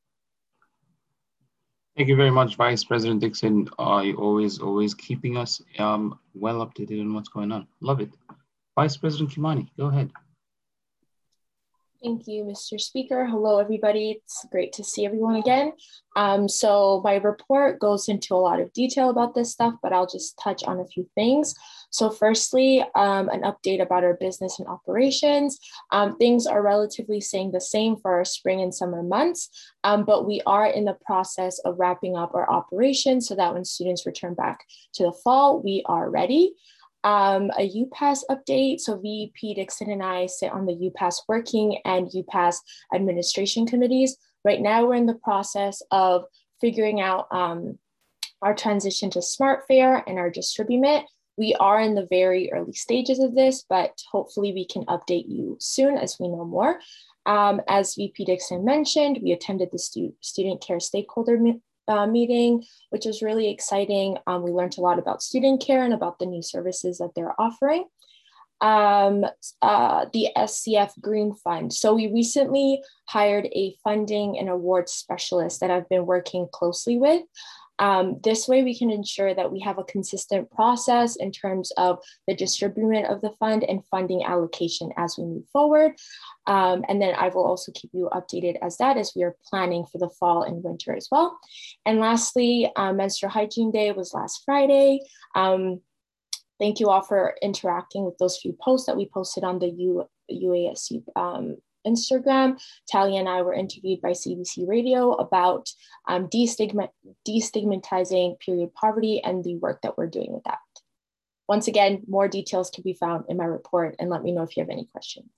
Thank you very much, Vice President Dixon. Uh, you always, always keeping us um, well updated on what's going on. Love it. Vice President Kimani, go ahead. Thank you, Mister Speaker. Hello, everybody. It's great to see everyone again. Um, so my report goes into a lot of detail about this stuff, but I'll just touch on a few things. So firstly, um, an update about our business and operations. Um, things are relatively staying the same for our spring and summer months, um, but we are in the process of wrapping up our operations so that when students return back to the fall, we are ready. Um, a UPass update. So V P Dixon and I sit on the UPass working and UPass administration committees. Right now, we're in the process of figuring out um, our transition to SmartFare and our distribument. We are in the very early stages of this, but hopefully we can update you soon as we know more. Um, as V P Dixon mentioned, we attended the stu student care stakeholder me uh, meeting, which was really exciting. Um, we learned a lot about student care and about the new services that they're offering. Um, uh, the S C F Green Fund. So we recently hired a funding and awards specialist that I've been working closely with. Um, this way we can ensure that we have a consistent process in terms of the distribution of the fund and funding allocation as we move forward. Um, and then I will also keep you updated as that as we are planning for the fall and winter as well. And lastly, um, Menstrual Hygiene Day was last Friday. Um, thank you all for interacting with those few posts that we posted on the U UASC um, Instagram. Talia and I were interviewed by C B C Radio about um, destigma destigmatizing period poverty and the work that we're doing with that. Once again, more details can be found in my report, and let me know if you have any questions.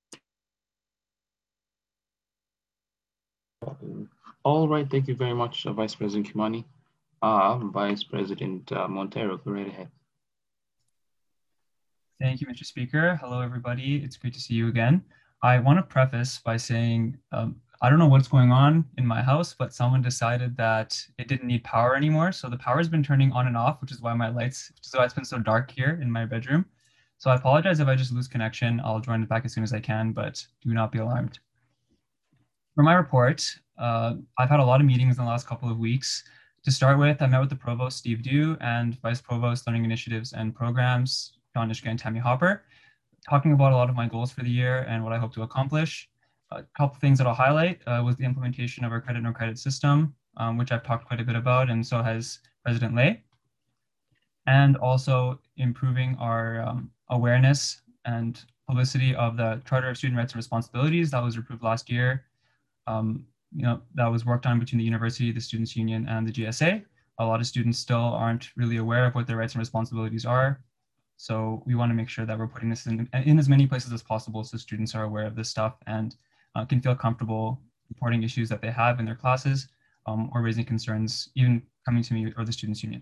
All right, thank you very much, uh, Vice President Kimani. Uh, Vice President uh, Montero, go right ahead. Thank you, Mister Speaker. Hello, everybody. It's great to see you again. I want to preface by saying, um, I don't know what's going on in my house, but someone decided that it didn't need power anymore. So the power has been turning on and off, which is why my lights, which is why it's been so dark here in my bedroom. So I apologize if I just lose connection. I'll join it back as soon as I can, but do not be alarmed. For my report, uh, I've had a lot of meetings in the last couple of weeks. To start with, I met with the Provost, Steve Dew, and Vice Provost, Learning Initiatives and Programs, John Nishka and Tammy Hopper, talking about a lot of my goals for the year and what I hope to accomplish. A couple of things that I'll highlight uh, was the implementation of our credit no credit system, um, which I've talked quite a bit about, and so has President Lay. And also improving our um, awareness and publicity of the Charter of Student Rights and Responsibilities that was approved last year. Um, you know, that was worked on between the university, the Students' Union, and the G S A. A lot of students still aren't really aware of what their rights and responsibilities are. So we want to make sure that we're putting this in, in as many places as possible so students are aware of this stuff and uh, can feel comfortable reporting issues that they have in their classes um, or raising concerns, even coming to me or the Students' Union.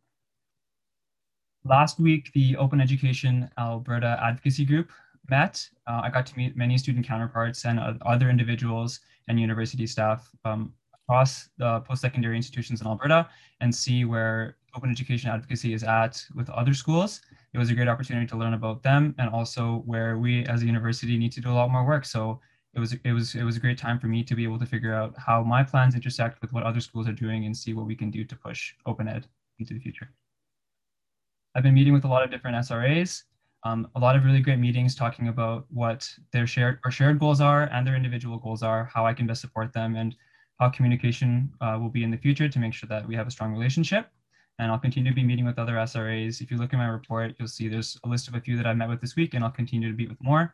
Last week, the Open Education Alberta Advocacy Group met. Uh, I got to meet many student counterparts and uh, other individuals and university staff um, across the post-secondary institutions in Alberta and see where open education advocacy is at with other schools. It was a great opportunity to learn about them and also where we as a university need to do a lot more work. So it was, it was, it was a great time for me to be able to figure out how my plans intersect with what other schools are doing and see what we can do to push open ed into the future. I've been meeting with a lot of different S R As. Um, a lot of really great meetings talking about what their shared or shared goals are and their individual goals are, how I can best support them, and how communication uh, will be in the future to make sure that we have a strong relationship. And I'll continue to be meeting with other S R As. If you look at my report, you'll see there's a list of a few that I've met with this week, and I'll continue to meet with more.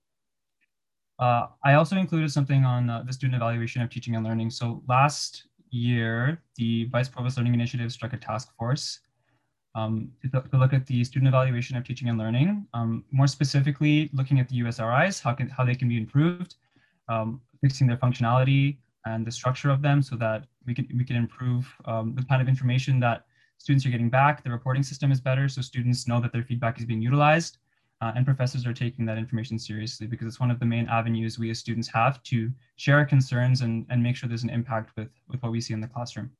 Uh, I also included something on uh, the student evaluation of teaching and learning. So last year, the Vice Provost Learning Initiative struck a task force um, to, to look at the student evaluation of teaching and learning, um, more specifically looking at the U S R Is, how, can, how they can be improved, um, fixing their functionality and the structure of them so that we can, we can improve um, the kind of information that students are getting back. The reporting system is better, so students know that their feedback is being utilized, uh, and professors are taking that information seriously, because it's one of the main avenues we as students have to share our concerns and, and make sure there's an impact with, with what we see in the classroom.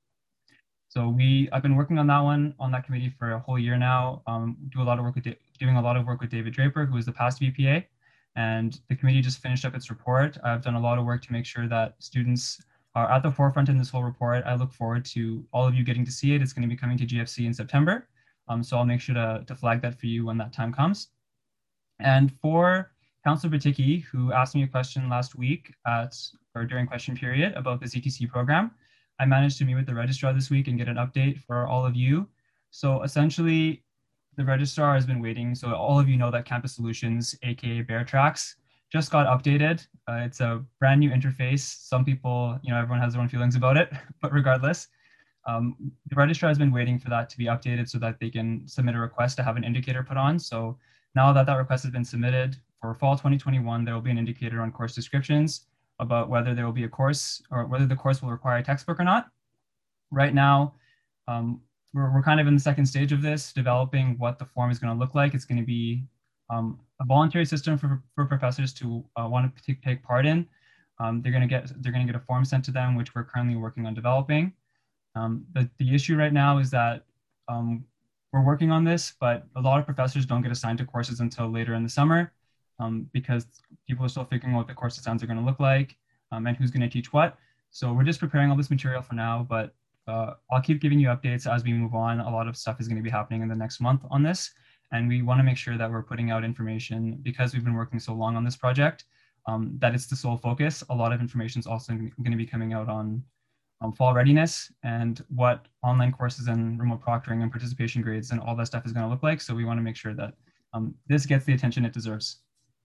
So we, I've been working on that one, on that committee for a whole year now, um, do a lot of work with, doing a lot of work with David Draper, who is the past V P A, and the committee just finished up its report. I've done a lot of work to make sure that students are at the forefront in this whole report. I look forward to all of you getting to see it. It's going to be coming to G F C in September. Um, so I'll make sure to, to flag that for you when that time comes. And for Councillor Batiki, who asked me a question last week at, or during question period about the Z T C program, I managed to meet with the registrar this week and get an update for all of you. So essentially, the registrar has been waiting. So all of you know that Campus Solutions, A K A BearTracks, just got updated. Uh, it's a brand new interface. Some people, you know, everyone has their own feelings about it, but regardless, um, the registrar has been waiting for that to be updated so that they can submit a request to have an indicator put on. So now that that request has been submitted for fall twenty twenty-one, there will be an indicator on course descriptions about whether there will be a course or whether the course will require a textbook or not. Right now, um, we're, we're kind of in the second stage of this, developing what the form is going to look like. It's going to be um, a voluntary system for, for professors to uh, want to take part in. Um, they're going to get they're going to get a form sent to them, which we're currently working on developing. Um, but the issue right now is that um, we're working on this, but a lot of professors don't get assigned to courses until later in the summer. Um, because people are still figuring out what the course designs are going to look like um, and who's going to teach what. So we're just preparing all this material for now, but uh, I'll keep giving you updates as we move on. A lot of stuff is going to be happening in the next month on this, and we want to make sure that we're putting out information, because we've been working so long on this project, um, that it's the sole focus. A lot of information is also going to be coming out on um, fall readiness and what online courses and remote proctoring and participation grades and all that stuff is going to look like. So we want to make sure that um, this gets the attention it deserves.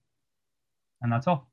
And that's all.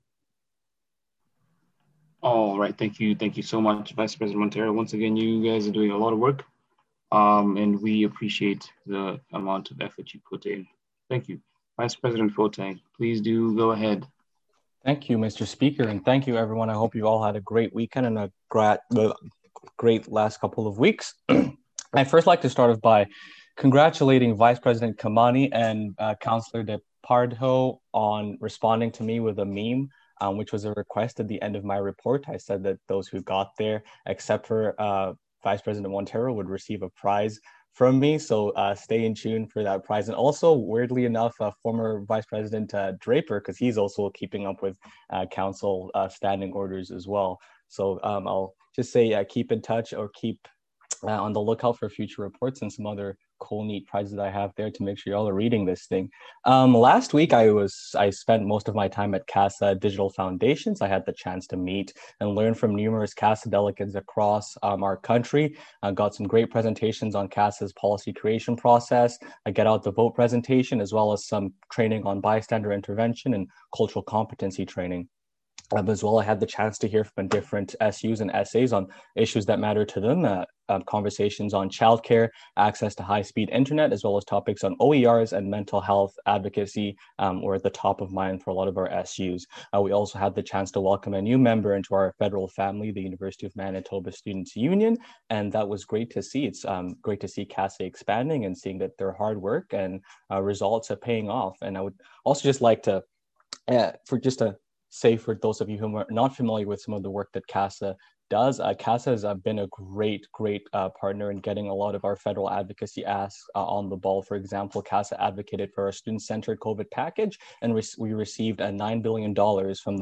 All right, thank you. Thank you so much, Vice President Montero. Once again, you guys are doing a lot of work, um, and we appreciate the amount of effort you put in. Thank you. Vice President Forte, please do go ahead. Thank you, Mister Speaker, and thank you, everyone. I hope you all had a great weekend and a great, great last couple of weeks. I'd first like to start off by congratulating Vice President Kamani and uh, Councillor De Pardo on responding to me with a meme, um, which was a request at the end of my report. I said that those who got there, except for uh, Vice President Montero, would receive a prize from me. So uh, stay in tune for that prize. And also, weirdly enough, uh, former Vice President uh, Draper, because he's also keeping up with uh, council uh, standing orders as well. So um, I'll just say uh, keep in touch, or keep uh, on the lookout for future reports and some other cool, neat prizes that I have there to make sure y'all are reading this thing. Um, last week, I was I spent most of my time at CASA Digital Foundations. I had the chance to meet and learn from numerous CASA delegates across um, our country. I got some great presentations on CASA's policy creation process, a Get Out the Vote presentation, as well as some training on bystander intervention and cultural competency training. Um, as well, I had the chance to hear from different S Us and S As on issues that matter to them, uh, uh, conversations on childcare, access to high-speed internet, as well as topics on O E Rs and mental health advocacy um, were at the top of mind for a lot of our S Us. Uh, we also had the chance to welcome a new member into our federal family, the University of Manitoba Students' Union, and that was great to see. It's um, great to see CASA expanding and seeing that their hard work and uh, results are paying off. And I would also just like to, uh, for just a say for those of you who are not familiar with some of the work that CASA does, uh, CASA has uh, been a great, great uh, partner in getting a lot of our federal advocacy asks uh, on the ball. For example, CASA advocated for our student-centered COVID package, and re we received uh, nine billion dollars from the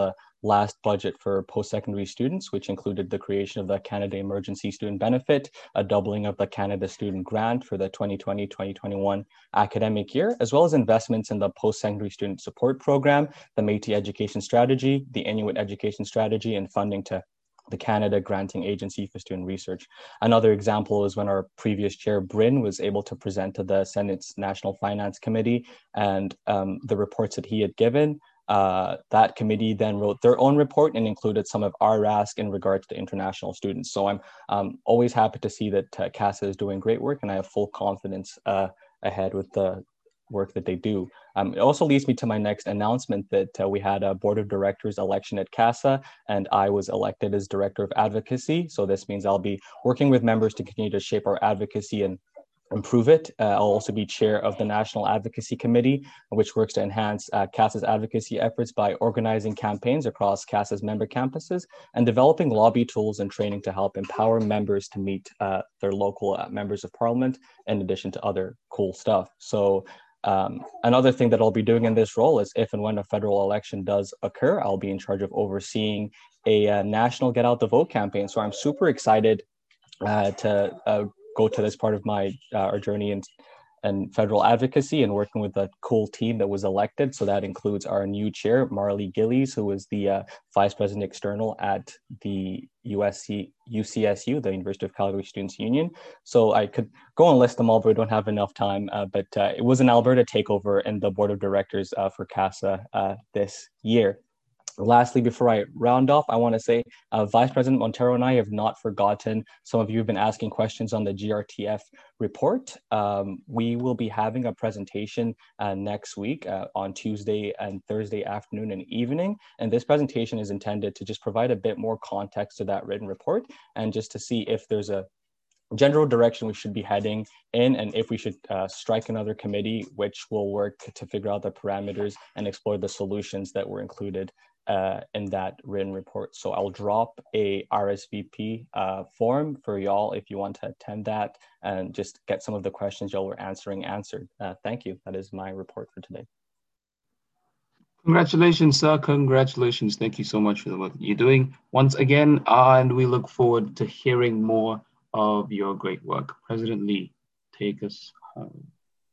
last budget for post-secondary students, which included the creation of the Canada Emergency Student Benefit, a doubling of the Canada Student Grant for the twenty twenty twenty twenty-one academic year, as well as investments in the post-secondary student support program, the Métis Education Strategy, the Inuit Education Strategy, and funding to the Canada Granting Agency for Student Research. Another example is when our previous chair, Bryn, was able to present to the Senate's National Finance Committee and um, the reports that he had given. Uh, that committee then wrote their own report and included some of our ask in regards to international students. So I'm um, always happy to see that uh, CASA is doing great work, and I have full confidence uh, ahead with the work that they do. Um, it also leads me to my next announcement that uh, we had a board of directors election at CASA, and I was elected as director of advocacy. So this means I'll be working with members to continue to shape our advocacy and improve it. Uh, I'll also be chair of the National Advocacy Committee, which works to enhance uh, CASA's advocacy efforts by organizing campaigns across CASA's member campuses and developing lobby tools and training to help empower members to meet uh, their local uh, members of parliament, in addition to other cool stuff. So Um, another thing that I'll be doing in this role is if and when a federal election does occur, I'll be in charge of overseeing a uh, national Get Out the Vote campaign. So I'm super excited uh, to uh, go to this part of my uh, our journey in, in federal advocacy and working with a cool team that was elected. So that includes our new chair, Marley Gillies, who is the uh, vice president external at the U S C, U C S U, the University of Calgary Students' Union. So I could go and list them all, but we don't have enough time. Uh, but uh, it was an Alberta takeover in the board of directors uh, for CASA uh, this year. Lastly, before I round off, I want to say uh, Vice President Montero and I have not forgotten. Some of you have been asking questions on the G R T F report. Um, we will be having a presentation uh, next week uh, on Tuesday and Thursday afternoon and evening. And this presentation is intended to just provide a bit more context to that written report and just to see if there's a general direction we should be heading in, and if we should uh, strike another committee, which will work to figure out the parameters and explore the solutions that were included uh, in that written report. So I'll drop a R S V P uh, form for y'all if you want to attend that and just get some of the questions y'all were answering answered. Uh, thank you. That is my report for today. Congratulations, sir. Congratulations. Thank you so much for the work that you're doing once again, and we look forward to hearing more of your great work. President Lee, take us home.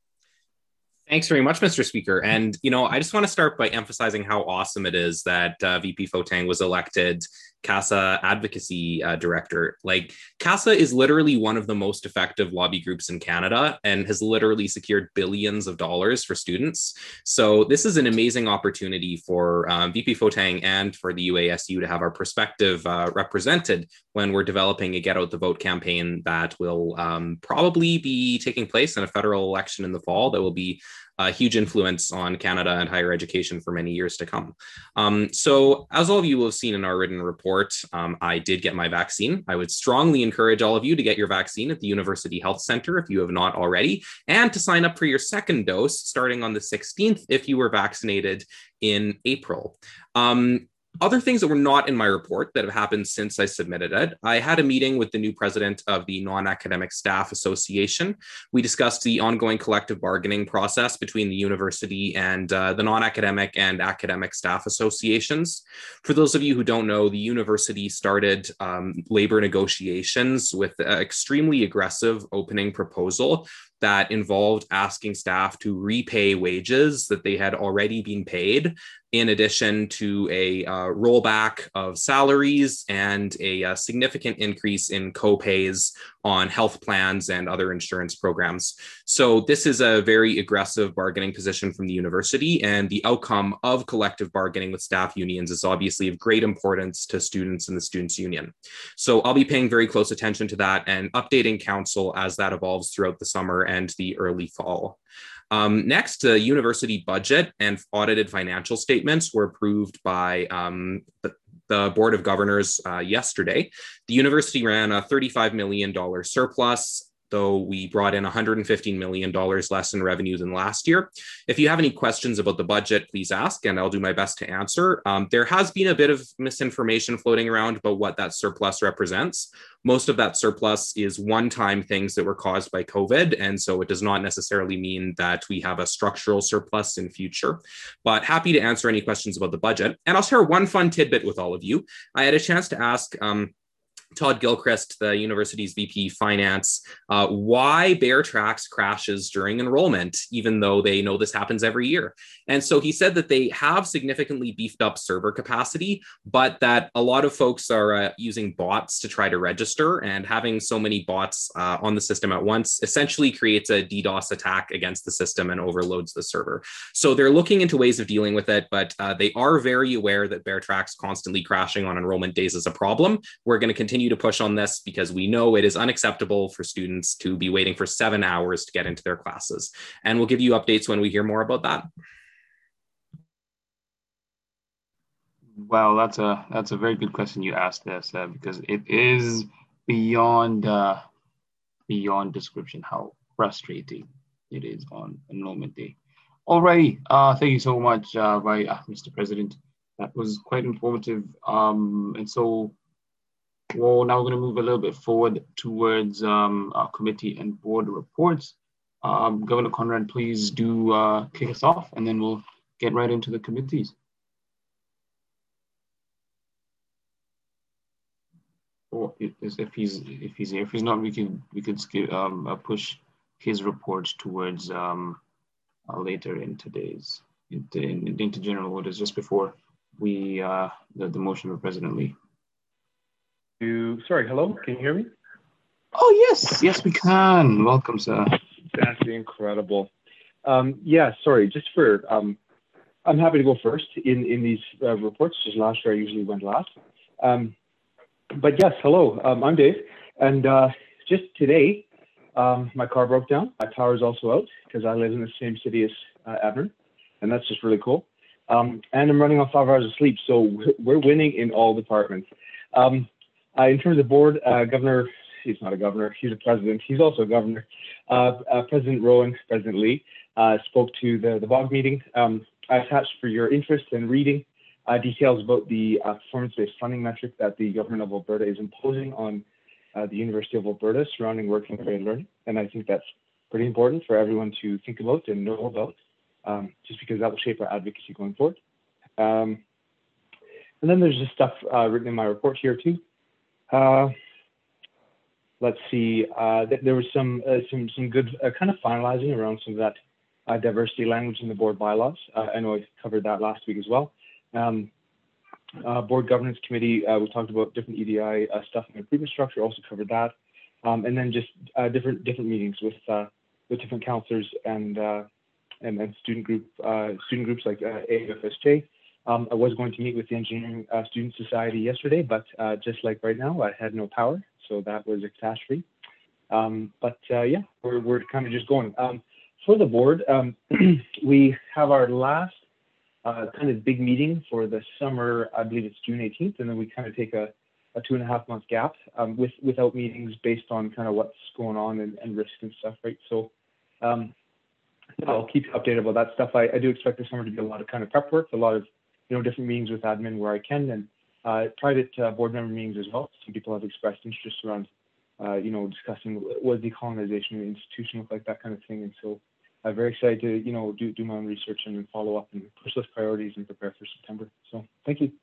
Thanks very much, Mister Speaker. And, you know, I just want to start by emphasizing how awesome it is that uh, V P Photang was elected CASA advocacy uh, director. Like, CASA is literally one of the most effective lobby groups in Canada and has literally secured billions of dollars for students. So this is an amazing opportunity for um, V P Photang and for the U A S U to have our perspective uh, represented when we're developing a Get Out the Vote campaign that will um, probably be taking place in a federal election in the fall that will be a huge influence on Canada and higher education for many years to come. Um, so as all of you will have seen in our written report, um, I did get my vaccine. I would strongly encourage all of you to get your vaccine at the University Health Centre if you have not already, and to sign up for your second dose starting on the sixteenth if you were vaccinated in April. Um, Other things that were not in my report that have happened since I submitted it, I had a meeting with the new president of the Non-Academic Staff Association. We discussed the ongoing collective bargaining process between the university and uh, the non-academic and academic staff associations. For those of you who don't know, the university started um, labor negotiations with an extremely aggressive opening proposal that involved asking staff to repay wages that they had already been paid, in addition to a uh, rollback of salaries and a, a significant increase in co-pays on health plans and other insurance programs. So this is a very aggressive bargaining position from the university, and the outcome of collective bargaining with staff unions is obviously of great importance to students in the Students' Union. So I'll be paying very close attention to that and updating council as that evolves throughout the summer and the early fall. Um, next, the university budget and audited financial statements were approved by um, the, the Board of Governors uh, yesterday. The university ran a thirty-five million dollars surplus, though we brought in one hundred fifteen million dollars less in revenue than last year. If you have any questions about the budget, please ask, and I'll do my best to answer. Um, there has been a bit of misinformation floating around about what that surplus represents. Most of that surplus is one-time things that were caused by COVID, and so it does not necessarily mean that we have a structural surplus in future. But happy to answer any questions about the budget. And I'll share one fun tidbit with all of you. I had a chance to ask um, Todd Gilchrist, the university's V P Finance, uh, why Bear Tracks crashes during enrollment, even though they know this happens every year. And so he said that they have significantly beefed up server capacity, but that a lot of folks are uh, using bots to try to register, and having so many bots uh, on the system at once essentially creates a DDoS attack against the system and overloads the server. So they're looking into ways of dealing with it, but uh, they are very aware that Bear Tracks constantly crashing on enrollment days is a problem. We're going to continue to push on this because we know it is unacceptable for students to be waiting for seven hours to get into their classes. And we'll give you updates when we hear more about that. Well, that's a that's a very good question you asked there, Seb, because it is beyond uh, beyond description how frustrating it is on enrollment day. Alrighty, uh, thank you so much, uh, by, uh, Mister President. That was quite informative. Um, and so, well, now we're going to move a little bit forward towards um, our committee and board reports. Um, Governor Conrad, please do uh, kick us off, and then we'll get right into the committees. Or if he's if he's here, if he's not, we could we could skip, um, uh, push his report towards um, uh, later in today's into, in, into general orders, just before we uh, the, the motion of President Lee. You, sorry, hello, can you hear me? Oh yes, yes we can. Welcome, sir. That's incredible. Um, yeah, sorry, just for um, I'm happy to go first in in these uh, reports. Just last year I usually went last. Um, But yes, hello, um, I'm Dave. And uh, just today, um, my car broke down. My power is also out because I live in the same city as uh, Abner. And that's just really cool. Um, and I'm running on five hours of sleep. So we're winning in all departments. Um, uh, in terms of board, uh, Governor, he's not a governor, he's a president. He's also a governor. Uh, uh, President Rowan, President Lee, uh, spoke to the, the B O G meeting. Um, I attached for your interest in reading Uh, details about the uh, performance-based funding metric that the government of Alberta is imposing on uh, the University of Alberta surrounding work and career learning. And I think that's pretty important for everyone to think about and know about, um, just because that will shape our advocacy going forward. Um, and then there's just stuff uh, written in my report here too. Uh, let's see, uh, th there was some, uh, some, some good uh, kind of finalizing around some of that uh, diversity language in the board bylaws. Uh, I know I covered that last week as well. Um, uh, board governance committee, uh, we talked about different E D I uh, stuff in the improvement structure, also covered that. Um, and then just uh, different different meetings with uh, with different counselors and uh, and, and student group uh, student groups like uh, A F S J. Um, I was going to meet with the Engineering uh, Student Society yesterday, but uh, just like right now, I had no power, so that was a catastrophe. Um, but uh, yeah, we're we're kind of just going. Um, for the board, um, we have our last Uh, kind of big meeting for the summer. I believe it's June eighteenth, and then we kind of take a, a two and a half month gap um, with without meetings based on kind of what's going on and, and risk and stuff, right? So um, I'll keep you updated about that stuff. I, I do expect this summer to be a lot of kind of prep work, a lot of you know different meetings with admin where I can, and uh, private uh, board member meetings as well. Some people have expressed interest around uh, you know discussing what decolonization of the institution look like, that kind of thing, and so. I'm very excited to, you know, do, do my own research and follow up and push those priorities and prepare for September. So thank you.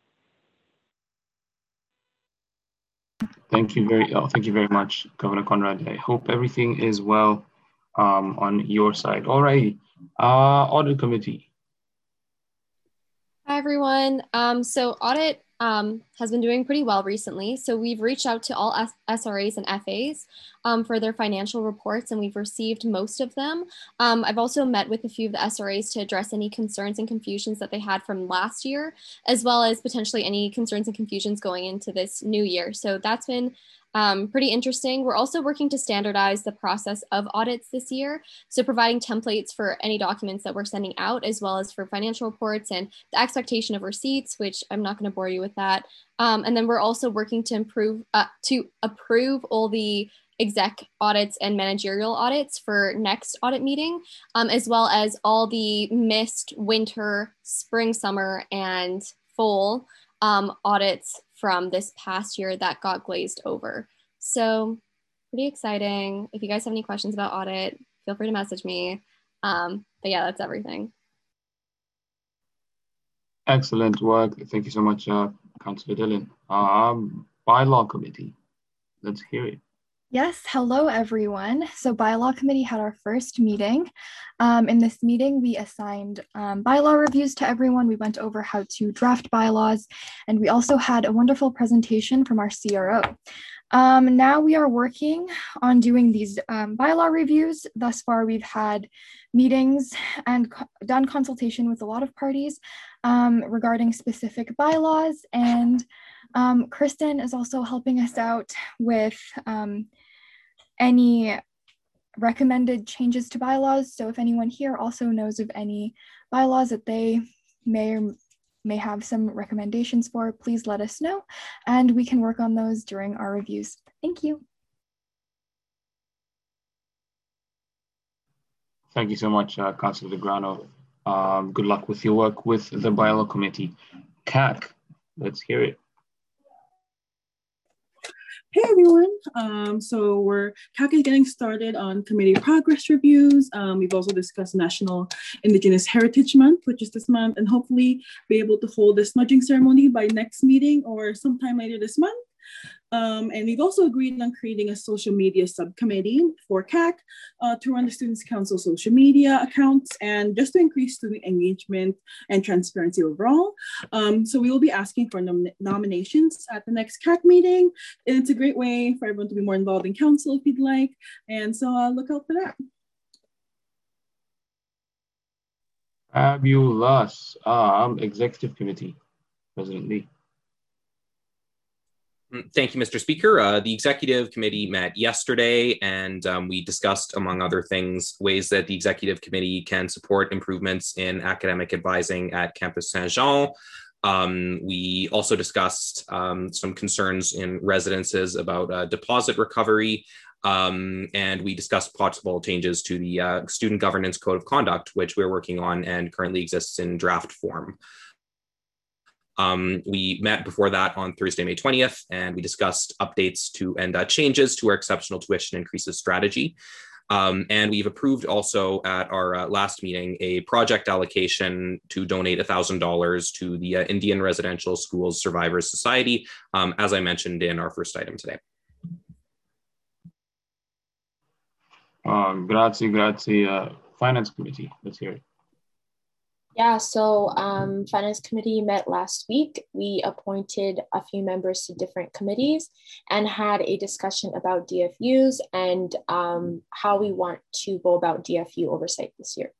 Thank you very, oh, thank you very much, Governor Conrad. I hope everything is well um, on your side. All right, uh, audit committee. Hi, everyone. Um, so audit um, has been doing pretty well recently. So we've reached out to all S R As and F As um, for their financial reports, and we've received most of them. Um, I've also met with a few of the S R As to address any concerns and confusions that they had from last year, as well as potentially any concerns and confusions going into this new year. So that's been Um, pretty interesting. We're also working to standardize the process of audits this year. So providing templates for any documents that we're sending out, as well as for financial reports and the expectation of receipts, which I'm not going to bore you with that. Um, and then we're also working to improve, uh, to approve all the exec audits and managerial audits for next audit meeting, um, as well as all the missed winter, spring, summer, and fall um, audits from this past year that got glazed over. So pretty exciting. If you guys have any questions about audit, feel free to message me. Um, but yeah, that's everything. Excellent work. Thank you so much, uh, Councillor Dillon. Um, bylaw committee, let's hear it. Yes, hello everyone. So bylaw committee had our first meeting. Um, in this meeting, we assigned um, bylaw reviews to everyone. We went over how to draft bylaws, and we also had a wonderful presentation from our C R O. Um, now we are working on doing these um, bylaw reviews. Thus far, we've had meetings and co done consultation with a lot of parties um, regarding specific bylaws. And um, Kristen is also helping us out with um, any recommended changes to bylaws. So if anyone here also knows of any bylaws that they may or may have some recommendations for, please let us know, and we can work on those during our reviews. Thank you. Thank you so much, uh, Councillor DeGrano. Um, good luck with your work with the bylaw committee. C A C, let's hear it. Hey everyone, um, so we're C A C is getting started on committee progress reviews. Um, we've also discussed National Indigenous Heritage Month, which is this month, and hopefully be able to hold the smudging ceremony by next meeting or sometime later this month. Um, and we've also agreed on creating a social media subcommittee for C A C uh, to run the Students' Council social media accounts and just to increase student engagement and transparency overall. Um, so we will be asking for nom nominations at the next C A C meeting. And it's a great way for everyone to be more involved in council if you'd like. And so uh, look out for that. Fabulous. Um, Executive Committee, President Lee. Thank you, Mister Speaker. Uh, the Executive Committee met yesterday, and um, we discussed, among other things, ways that the Executive Committee can support improvements in academic advising at Campus Saint-Jean. Um, we also discussed um, some concerns in residences about uh, deposit recovery, um, and we discussed possible changes to the uh, Student Governance Code of Conduct, which we're working on and currently exists in draft form. Um, we met before that on Thursday, May twentieth, and we discussed updates to and uh, changes to our exceptional tuition increases strategy. Um, and we've approved also at our uh, last meeting a project allocation to donate one thousand dollars to the uh, Indian Residential Schools Survivors Society, um, as I mentioned in our first item today. Uh, grazie, grazie. Uh, Finance Committee, let's hear it. Yeah, so um, Finance Committee met last week. We appointed a few members to different committees and had a discussion about D F Us and um, how we want to go about D F U oversight this year.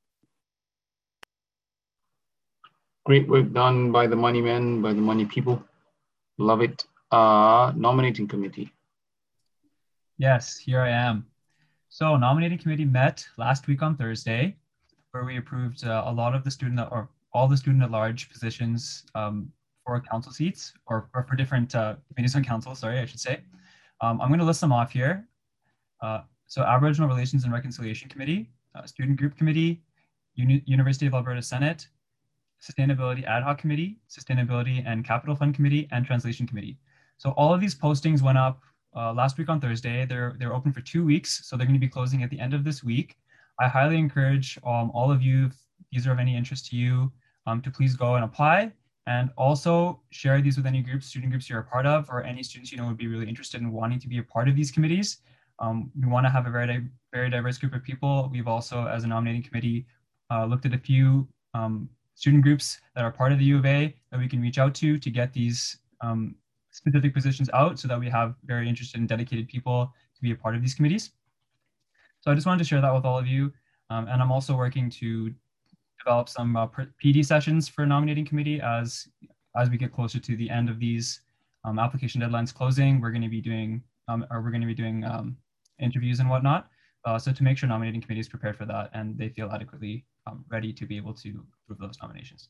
Great work done by the money men, by the money people. Love it. Uh, Nominating Committee. Yes, here I am. So nominating committee met last week on Thursday, where we approved uh, a lot of the student or all the student at large positions um, for council seats or, or for different uh, committees on council, sorry, I should say. Um, I'm going to list them off here. Uh, so Aboriginal Relations and Reconciliation Committee, uh, Student Group Committee, Uni University of Alberta Senate, Sustainability Ad Hoc Committee, Sustainability and Capital Fund Committee, and Translation Committee. So all of these postings went up uh, last week on Thursday. They're, they're open for two weeks, so they're going to be closing at the end of this week. I highly encourage um, all of you, if these are of any interest to you, um, to please go and apply, and also share these with any groups, student groups you're a part of, or any students you know would be really interested in wanting to be a part of these committees. Um, we want to have a very, very diverse group of people. We've also, as a nominating committee, uh, looked at a few um, student groups that are part of the U of A that we can reach out to to get these um, specific positions out so that we have very interested and dedicated people to be a part of these committees. So I just wanted to share that with all of you. Um, and I'm also working to develop some uh, P D sessions for nominating committee as, as we get closer to the end of these um, application deadlines closing. We're going to be doing, um, or we're going to be doing um, interviews and whatnot. Uh, so to make sure nominating committee is prepared for that and they feel adequately um, ready to be able to approve those nominations.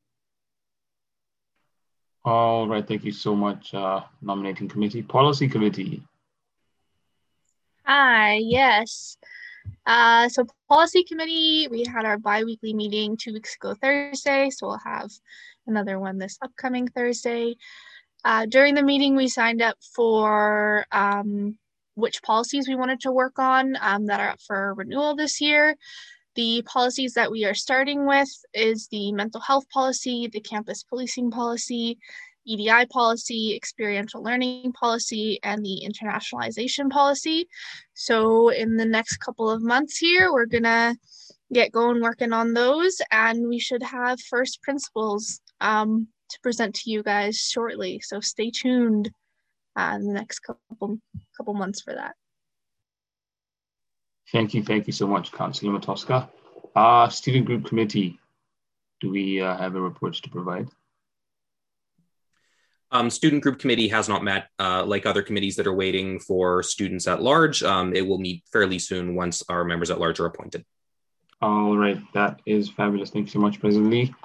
All right, thank you so much, uh, Nominating Committee. Policy Committee. Hi, yes. Uh, so policy committee, we had our bi-weekly meeting two weeks ago Thursday, so we'll have another one this upcoming Thursday. Uh, during the meeting, we signed up for um, which policies we wanted to work on um, that are up for renewal this year. The policies that we are starting with is the mental health policy, the campus policing policy, E D I policy, experiential learning policy, and the internationalization policy. So in the next couple of months here, we're gonna get going working on those, and we should have first principles um, to present to you guys shortly. So stay tuned uh, in the next couple couple months for that. Thank you, thank you so much, Councillor Matoska. Uh, student group committee, do we uh, have a report to provide? Um, student group committee has not met. Uh, like other committees that are waiting for students at large, um, it will meet fairly soon once our members at large are appointed. All right, that is fabulous. Thank you so much, President Lee.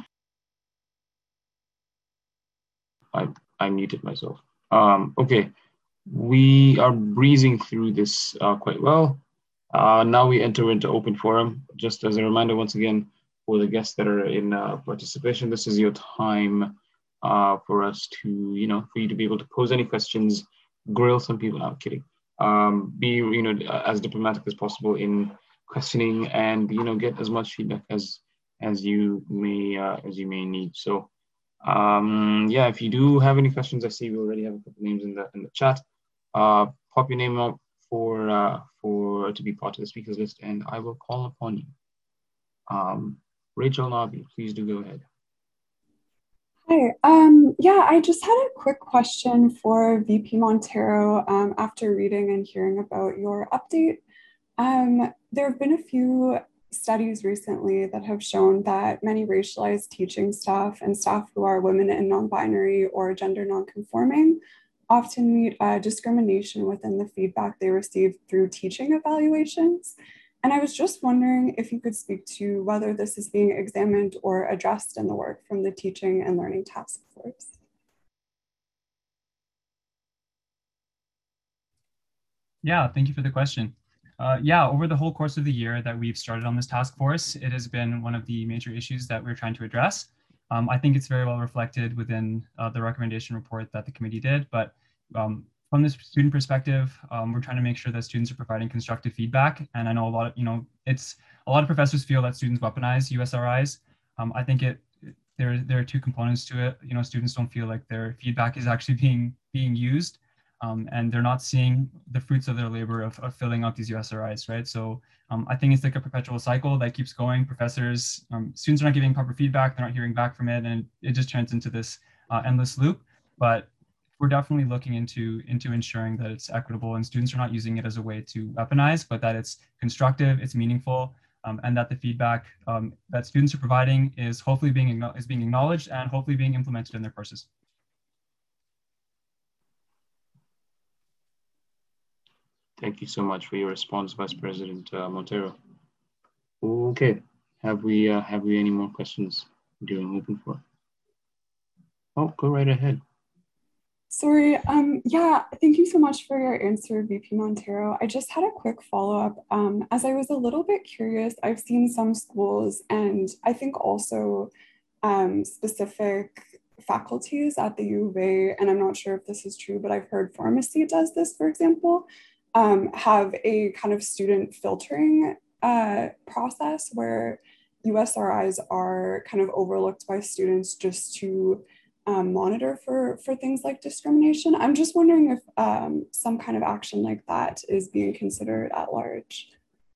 I, I muted myself. Um, okay, we are breezing through this uh, quite well. Uh, now we enter into open forum. Just as a reminder, once again, for the guests that are in uh, participation, this is your time uh, for us to, you know, for you to be able to pose any questions, grill some people. No, I'm kidding. Um, be, you know, as diplomatic as possible in questioning, and you know, get as much feedback as as you may uh, as you may need. So, um, yeah, if you do have any questions, I see we already have a couple names in the in the chat. Uh, pop your name up for uh, for to be part of the speakers list, and I will call upon you. Um, Rachel Nabi, please do go ahead. Hi. Um, yeah, I just had a quick question for V P Montero um, after reading and hearing about your update. Um, there have been a few studies recently that have shown that many racialized teaching staff and staff who are women and non-binary or gender non-conforming often meet uh, discrimination within the feedback they receive through teaching evaluations. And I was just wondering if you could speak to whether this is being examined or addressed in the work from the Teaching and Learning Task Force. Yeah, thank you for the question. Uh, yeah, over the whole course of the year that we've started on this task force, it has been one of the major issues that we're trying to address. Um, I think it's very well reflected within uh, the recommendation report that the committee did, but um, from the student perspective, um, we're trying to make sure that students are providing constructive feedback. And I know a lot of, you know, it's a lot of professors feel that students weaponize U S R Is. Um, I think it there, there are two components to it. You know, students don't feel like their feedback is actually being being used. Um, and they're not seeing the fruits of their labor of, of filling out these U S R Is, right? So um, I think it's like a perpetual cycle that keeps going. Professors, um, students are not giving proper feedback, they're not hearing back from it, and it just turns into this uh, endless loop. But we're definitely looking into, into ensuring that it's equitable and students are not using it as a way to weaponize, but that it's constructive, it's meaningful, um, and that the feedback um, that students are providing is hopefully being, is being acknowledged and hopefully being implemented in their courses. Thank you so much for your response, Vice President uh, Montero. Okay, have we uh, have we any more questions during open forum? Oh, go right ahead. Sorry, um, yeah, thank you so much for your answer, V P Montero. I just had a quick follow-up. Um, as I was a little bit curious, I've seen some schools and I think also um, specific faculties at the U of A, and I'm not sure if this is true, but I've heard pharmacy does this, for example, um, have a kind of student filtering uh, process where U S R Is are kind of overlooked by students just to um, monitor for, for things like discrimination. I'm just wondering if um, some kind of action like that is being considered at large.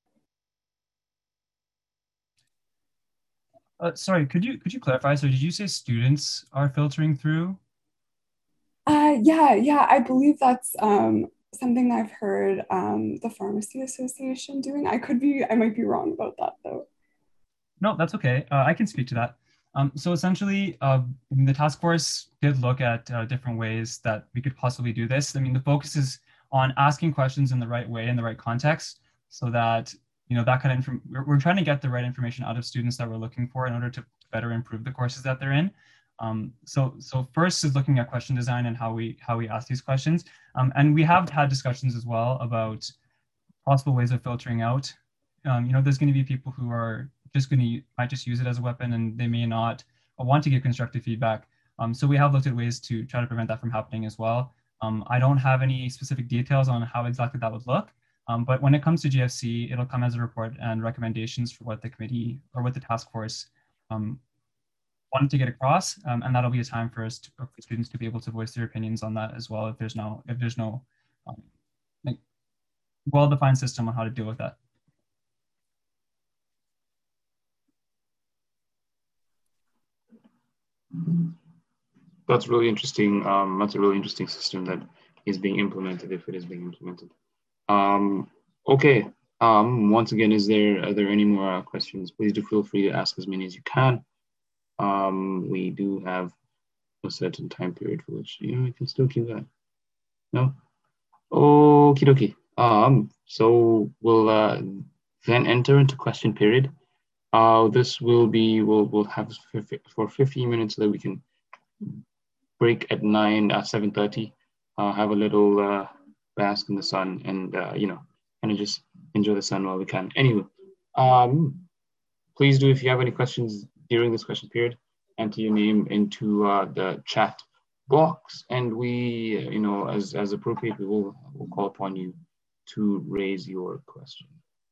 Uh, sorry, could you could you clarify? So did you say students are filtering through? Uh, yeah, yeah, I believe that's um, something I've heard um, the Pharmacy Association doing. I could be, I might be wrong about that though. No, that's okay. Uh, I can speak to that. Um, so essentially, uh, the task force did look at uh, different ways that we could possibly do this. I mean, the focus is on asking questions in the right way, in the right context, so that, you know, that kind of information, we're, we're trying to get the right information out of students that we're looking for in order to better improve the courses that they're in. Um, so, so first is looking at question design and how we how we ask these questions. Um, and we have had discussions as well about possible ways of filtering out. Um, you know, there's going to be people who are just going to might just use it as a weapon, and they may not want to give constructive feedback. Um, so we have looked at ways to try to prevent that from happening as well. Um, I don't have any specific details on how exactly that would look, um, but when it comes to G F C, it'll come as a report and recommendations for what the committee or what the task force um, wanted to get across, um, and that'll be a time for us to, for students to be able to voice their opinions on that as well. If there's no if there's no um, like well-defined system on how to deal with that. That's really interesting. Um, that's a really interesting system that is being implemented, if it is being implemented. Um, okay. Um, once again, is there are there any more uh, questions? Please do feel free to ask as many as you can. Um, we do have a certain time period for which you know we can still keep that. No. Okie dokie. Um, so we'll uh, then enter into question period. Uh, this will be we'll we'll have for fifteen minutes so that we can break at nine at seven thirty. Uh, have a little uh, bask in the sun, and uh, you know, kind of just enjoy the sun while we can. Anyway, um, please do, if you have any questions during this question period, enter your name into uh, the chat box, and we, you know, as as appropriate, we will will call upon you to raise your question.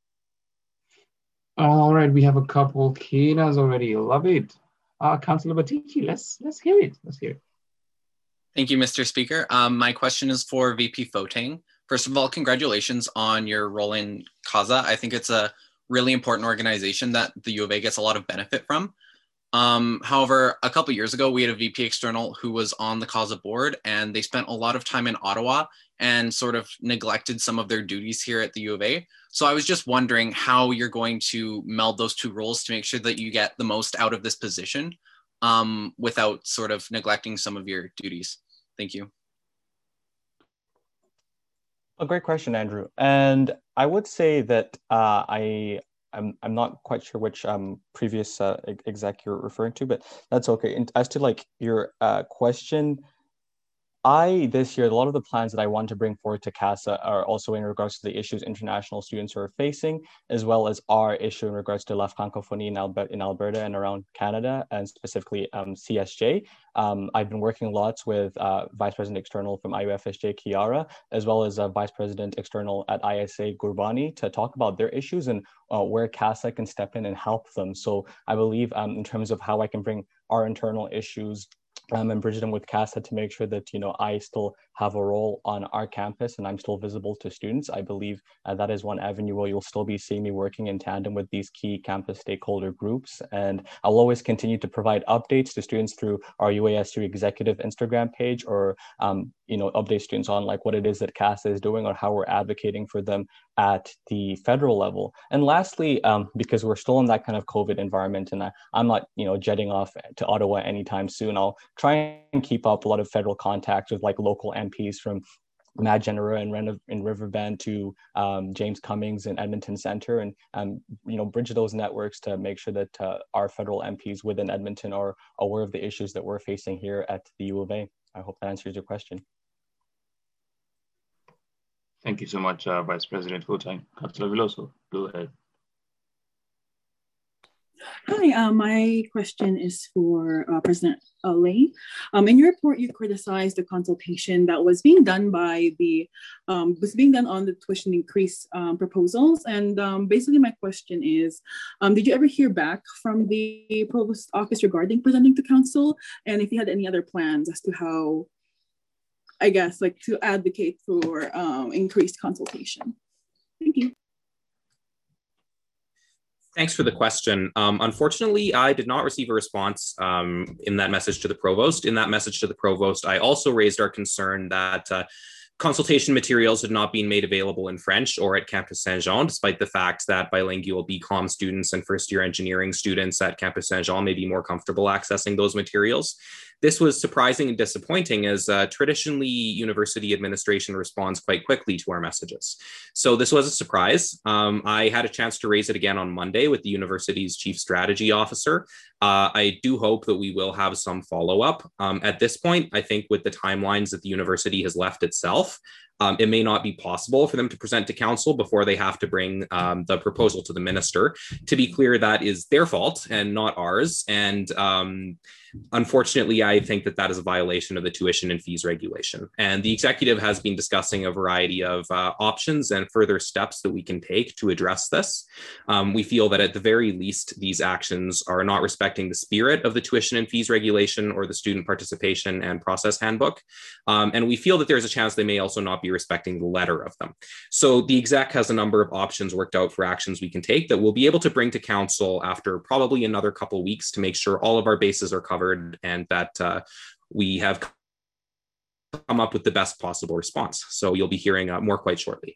All right, we have a couple Kinas already. Love it. Uh, Councillor Batici, let's let's hear it. Let's hear it. Thank you, Mister Speaker. Um, my question is for V P Foting. First of all, congratulations on your role in CASA. I think it's a really important organization that the U of A gets a lot of benefit from. Um, however, a couple years ago, we had a V P external who was on the CASA board, and they spent a lot of time in Ottawa and sort of neglected some of their duties here at the U of A. So I was just wondering how you're going to meld those two roles to make sure that you get the most out of this position um, without sort of neglecting some of your duties. Thank you. A great question, Andrew. And I would say that uh, I, I'm, I'm not quite sure which um, previous uh, exec you're referring to, but that's okay. And as to like your uh, question, I, this year, a lot of the plans that I want to bring forward to CASA are also in regards to the issues international students are facing, as well as our issue in regards to La Francophonie in Alberta, in Alberta and around Canada, and specifically um, C S J. Um, I've been working lots with uh, Vice President External from I U F S J, Kiara, as well as uh, Vice President External at I S A, Gurbani, to talk about their issues and uh, where CASA can step in and help them. So I believe um, in terms of how I can bring our internal issues Um, and bridge them with CASA to make sure that, you know, I still have a role on our campus and I'm still visible to students. I believe uh, that is one avenue where you'll still be seeing me working in tandem with these key campus stakeholder groups. And I'll always continue to provide updates to students through our U A S U executive Instagram page, or, um, you know, update students on like what it is that CASA is doing or how we're advocating for them at the federal level. And lastly, um, because we're still in that kind of COVID environment and I, I'm not, you know, jetting off to Ottawa anytime soon, I'll try and keep up a lot of federal contacts with like local M Ps from Mad Genera and in Riverbend to um, James Cummings and Edmonton Center, and um, you know, bridge those networks to make sure that uh, our federal M Ps within Edmonton are aware of the issues that we're facing here at the U of A. I hope that answers your question. Thank you so much, uh, Vice President Foting. Councillor Veloso, go ahead. Hi, uh, my question is for uh, President uh, Lane. Um, in your report, you criticized the consultation that was being done by the, um, was being done on the tuition increase um, proposals. And um, basically my question is, um, did you ever hear back from the Provost Office regarding presenting to Council? And if you had any other plans as to how, I guess, like to advocate for um, increased consultation? Thank you. Thanks for the question. Um, unfortunately, I did not receive a response um, in that message to the Provost. In that message to the Provost, I also raised our concern that uh, consultation materials had not been made available in French or at Campus Saint-Jean, despite the fact that bilingual B COM students and first-year engineering students at Campus Saint-Jean may be more comfortable accessing those materials. This was surprising and disappointing, as uh, traditionally university administration responds quite quickly to our messages. So this was a surprise. Um, I had a chance to raise it again on Monday with the university's chief strategy officer. Uh, I do hope that we will have some follow-up. Um, at this point, I think with the timelines that the university has left itself, Um, it may not be possible for them to present to council before they have to bring um, the proposal to the minister. To be clear, that is their fault and not ours. And um, unfortunately, I think that that is a violation of the tuition and fees regulation. And the executive has been discussing a variety of uh, options and further steps that we can take to address this. Um, we feel that at the very least, these actions are not respecting the spirit of the tuition and fees regulation or the student participation and process handbook. Um, and we feel that there's a chance they may also not be respecting the letter of them. So the exec has a number of options worked out for actions we can take that we'll be able to bring to council after probably another couple of weeks to make sure all of our bases are covered and that uh, we have come up with the best possible response. So you'll be hearing uh, more quite shortly.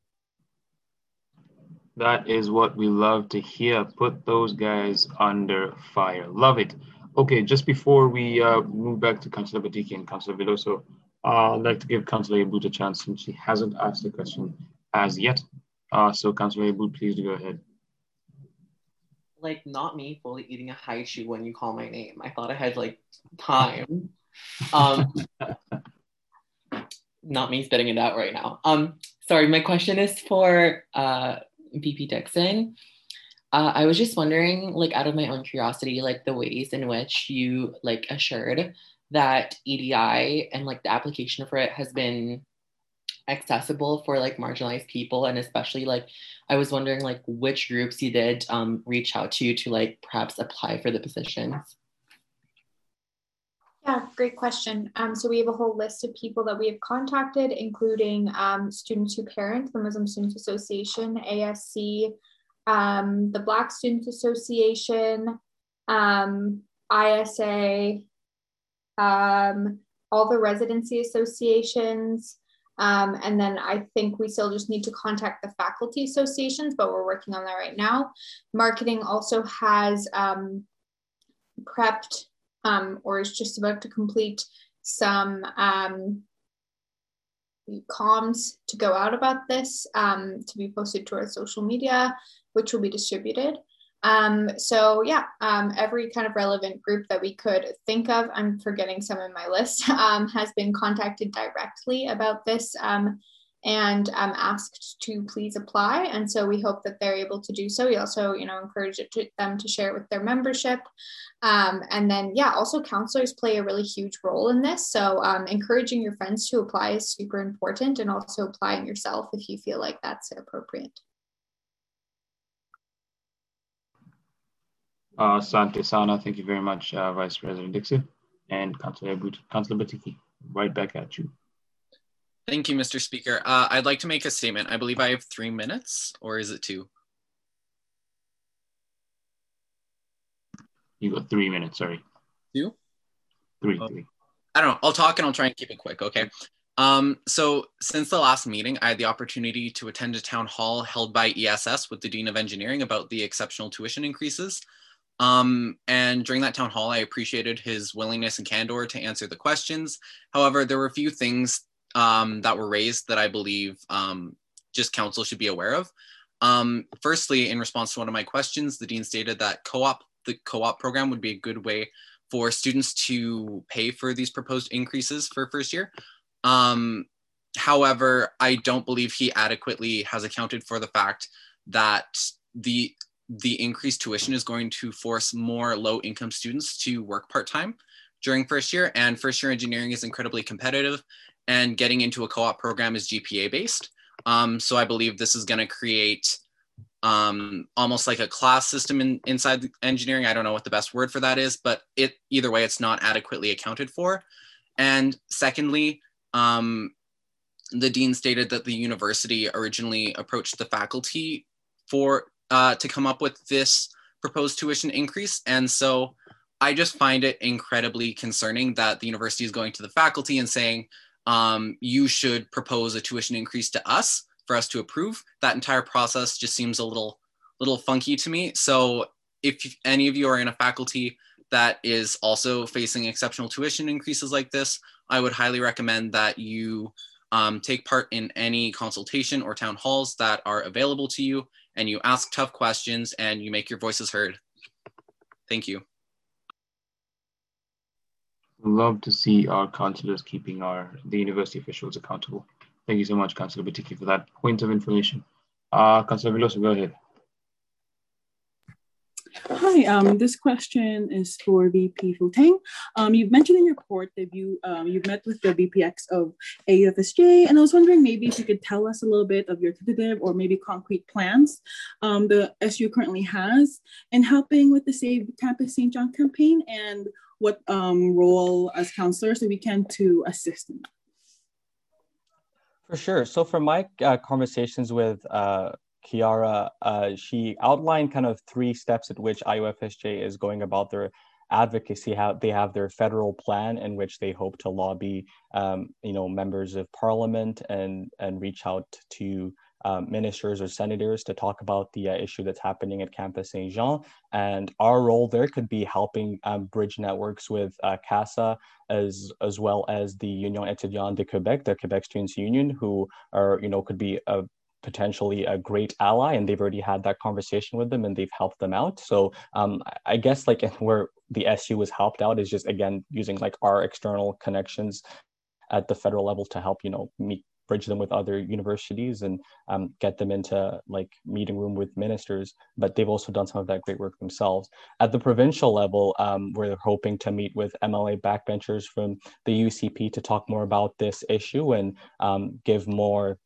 That is what we love to hear. Put those guys under fire. Love it. Okay, just before we uh, move back to Councillor Batiki and Councillor Veloso, uh, I'd like to give Councillor Abboud a chance since she hasn't asked a question as yet. Uh, so Councillor Abboud, please go ahead. Like, not me fully eating a high chew when you call my name. I thought I had like time. Um, not me spitting it out right now. Um, sorry, my question is for uh, V P Dixon. Uh, I was just wondering, like, out of my own curiosity, like the ways in which you like assured that E D I and like the application for it has been accessible for like marginalized people, and especially like I was wondering like which groups you did um, reach out to to like perhaps apply for the positions. Yeah, great question. Um, so we have a whole list of people that we have contacted, including um, Students Who Parent, the Muslim Students Association, A S C, um, the Black Students Association, um, I S A, um, all the residency associations. Um, and then I think we still just need to contact the faculty associations, but we're working on that right now. Marketing also has um, prepped um, or is just about to complete some um, comms to go out about this, um, to be posted to our social media, which will be distributed. Um, so yeah, um, every kind of relevant group that we could think of, I'm forgetting some in my list, um, has been contacted directly about this um, and um, asked to please apply. And so we hope that they're able to do so. We also, you know, encourage it to, them to share it with their membership. Um, and then, yeah, also counselors play a really huge role in this. So um, encouraging your friends to apply is super important, and also applying yourself if you feel like that's appropriate. Uh, Sante Sana, thank you very much, uh, Vice President Dixon, and Councillor Abboud. Councillor Batiki, right back at you. Thank you, Mister Speaker. Uh, I'd like to make a statement. I believe I have three minutes, or is it two? You got three minutes, sorry. Two? Three, oh. three. I don't know. I'll talk and I'll try and keep it quick, okay? Um, so since the last meeting, I had the opportunity to attend a town hall held by E S S with the Dean of Engineering about the exceptional tuition increases. Um, and during that town hall, I appreciated his willingness and candor to answer the questions. However, there were a few things um, that were raised that I believe um, just council should be aware of. Um, firstly, in response to one of my questions, the Dean stated that co-op, the co-op program would be a good way for students to pay for these proposed increases for first year. Um, however, I don't believe he adequately has accounted for the fact that the the increased tuition is going to force more low-income students to work part-time during first year, and first year engineering is incredibly competitive, and getting into a co-op program is G P A based. Um, so I believe this is going to create um, almost like a class system in, inside engineering. I don't know what the best word for that is, but it either way, it's not adequately accounted for. And secondly, um, the dean stated that the university originally approached the faculty for Uh, to come up with this proposed tuition increase. And so I just find it incredibly concerning that the university is going to the faculty and saying, um, you should propose a tuition increase to us for us to approve. That entire process just seems a little, little funky to me. So if any of you are in a faculty that is also facing exceptional tuition increases like this, I would highly recommend that you um, take part in any consultation or town halls that are available to you, and you ask tough questions and you make your voices heard. Thank you. Love to see our councillors keeping our the university officials accountable. Thank you so much, Councillor Batiki, for that point of information. Uh, Councillor Veloso, go ahead. Hi, um, this question is for V P Futeng. Um, you've mentioned in your report that you um, you've met with the V P X of A U F S J, and I was wondering maybe if you could tell us a little bit of your tentative or maybe concrete plans um, the S U currently has in helping with the Save Campus Saint John campaign, and what um, role as counselors that we can to assist in that. For sure. So from my uh, conversations with uh, Kiara, uh, she outlined kind of three steps at which I U F S J is going about their advocacy. How they have their federal plan in which they hope to lobby, um, you know, members of parliament and and reach out to um, ministers or senators to talk about the uh, issue that's happening at Campus Saint Jean. And our role there could be helping um, bridge networks with uh, CASA, as as well as the Union Étudiante de Québec, the Quebec Students Union, who are, you know, could be a potentially a great ally, and they've already had that conversation with them and they've helped them out. So um, I guess like where the S U was helped out is just, again, using like our external connections at the federal level to help, you know, meet, bridge them with other universities and um, get them into like meeting room with ministers, but they've also done some of that great work themselves. At the provincial level, um, we're hoping to meet with M L A backbenchers from the U C P to talk more about this issue and um, give more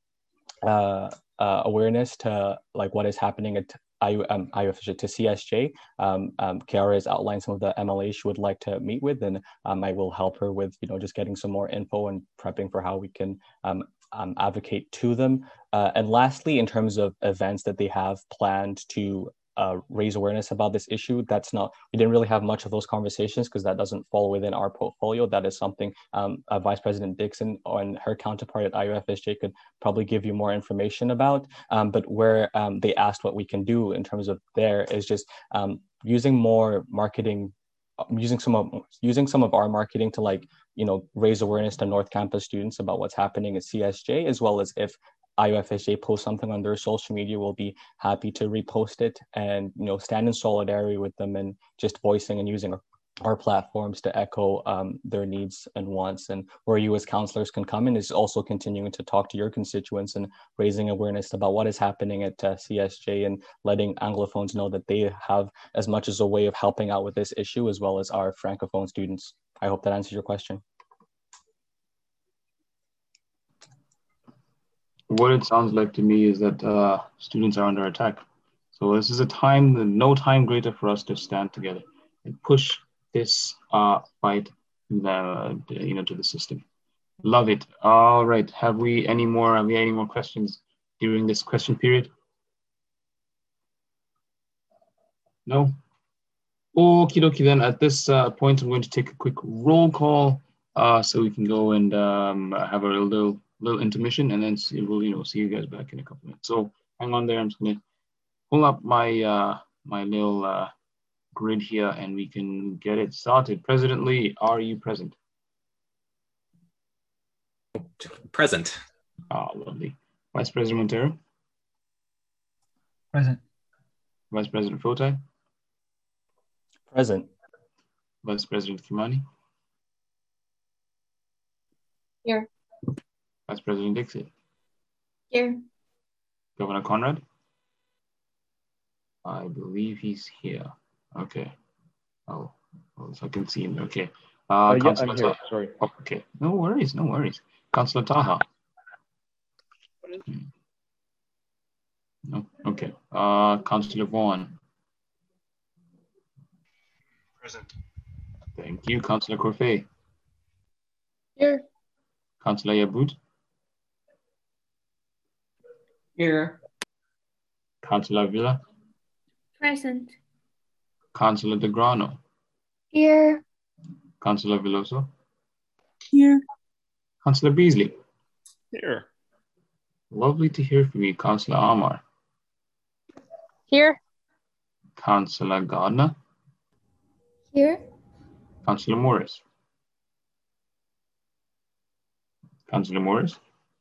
uh, uh, awareness to like what is happening at I U, um, I U F S J to C S J. Um, um, Kiara has outlined some of the M L As she would like to meet with, and um, I will help her with, you know, just getting some more info and prepping for how we can um, um, advocate to them. Uh, and lastly, in terms of events that they have planned to uh, raise awareness about this issue, that's not, we didn't really have much of those conversations because that doesn't fall within our portfolio. That is something um, uh, Vice President Dixon and her counterpart at I U F S J could probably give you more information about. Um, but where um, they asked what we can do in terms of there is just um, using more marketing, using some of using some of our marketing to, like, you know, raise awareness to North Campus students about what's happening at C S J, as well as if I U F S J posts something on their social media, we'll be happy to repost it and, you know, stand in solidarity with them and just voicing and using our, our platforms to echo um, their needs and wants. And where you as counselors can come in is also continuing to talk to your constituents and raising awareness about what is happening at uh, C S J and letting Anglophones know that they have as much as a way of helping out with this issue, as well as our Francophone students. I hope that answers your question. What it sounds like to me is that uh, students are under attack. So this is a time, no time greater for us to stand together and push this uh, fight to the, you know, to the system. Love it. All right. Have we any more? Have we any more questions during this question period? No. Okie dokie. Then at this uh, point, I'm going to take a quick roll call uh, so we can go and um, have a little little intermission, and then see, we'll, you know, see you guys back in a couple minutes. So hang on there. I'm just gonna pull up my uh, my little uh, grid here, and we can get it started. President Lee, are you present? Present. Ah, oh, lovely. Vice President Montero? Present. Vice President Fotai? Present. Vice President Kimani? Here. Vice President Dixit? Here. Governor Conrad? I believe he's here. Okay. Oh, oh, so I can see him. Okay. Uh, uh, yeah, Councillor I'm here. Sorry. Oh, okay. No worries. No worries. Councillor Taha. No. Okay. Uh, Councillor Vaughan. Present. Thank you. Councillor Corfei. Here. Councillor Yabud. Here. Councillor Villa. Present. Councillor De Grano. Here. Councillor Veloso. Here. Councillor Beasley. Here. Lovely to hear from you, Councillor Amar. Here. Councillor Gardner. Here. Councillor Morris. Councillor Morris.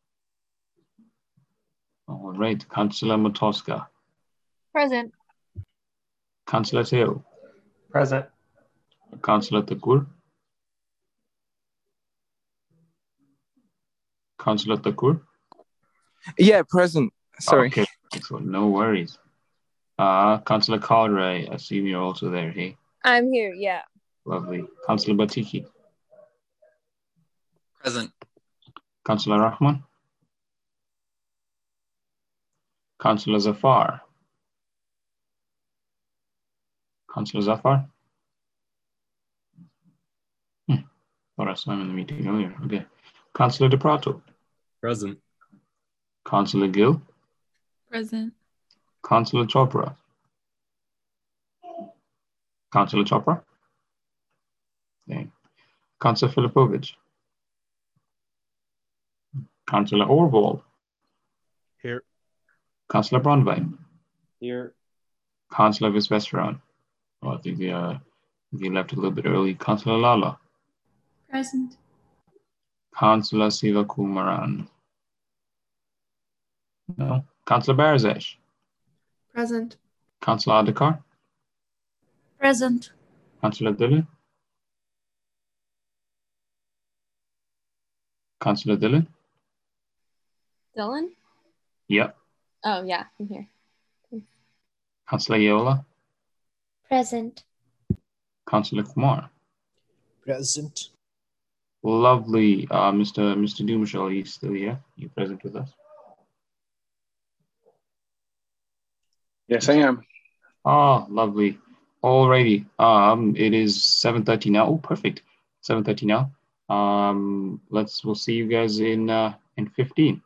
All right, Councillor Matoska. Present. Councillor Teo. Present. Councillor Thakur. Councillor Thakur. Yeah, present. Sorry. Okay, excellent. No worries. Uh, Councillor Calder, I assume you're also there, hey? I'm here, yeah. Lovely. Councillor Batiki. Present. Councillor Rahman. Councillor Zafar. Councillor Zafar. Hmm. Thought I saw him in the meeting earlier. Okay. Councillor De Prato. Present. Councillor Gill. Present. Councillor Chopra. Councillor Chopra. Okay. Councillor Filipovich. Councillor Orvall. Here. Councillor Brandwein. Here. Councillor Visvesvaran. Oh, I think they, uh, they left a little bit early. Councillor Lala. Present. Councillor Siva Kumaran. No. Councillor Barzash. Present. Councillor Adhikar. Present. Councillor Dillon. Councillor Dillon. Dylan? Yep. Oh, yeah, I'm here. Councillor Yeola. Present. Councillor Kumar. Present. Lovely. Uh, Mister Mister Dumashal, are you still here? You present with us? Yes, I am. Ah, lovely. Alrighty. Um, it is seven thirty now. Oh, perfect. seven thirty now. Um, let's. We'll see you guys in uh, in fifteen.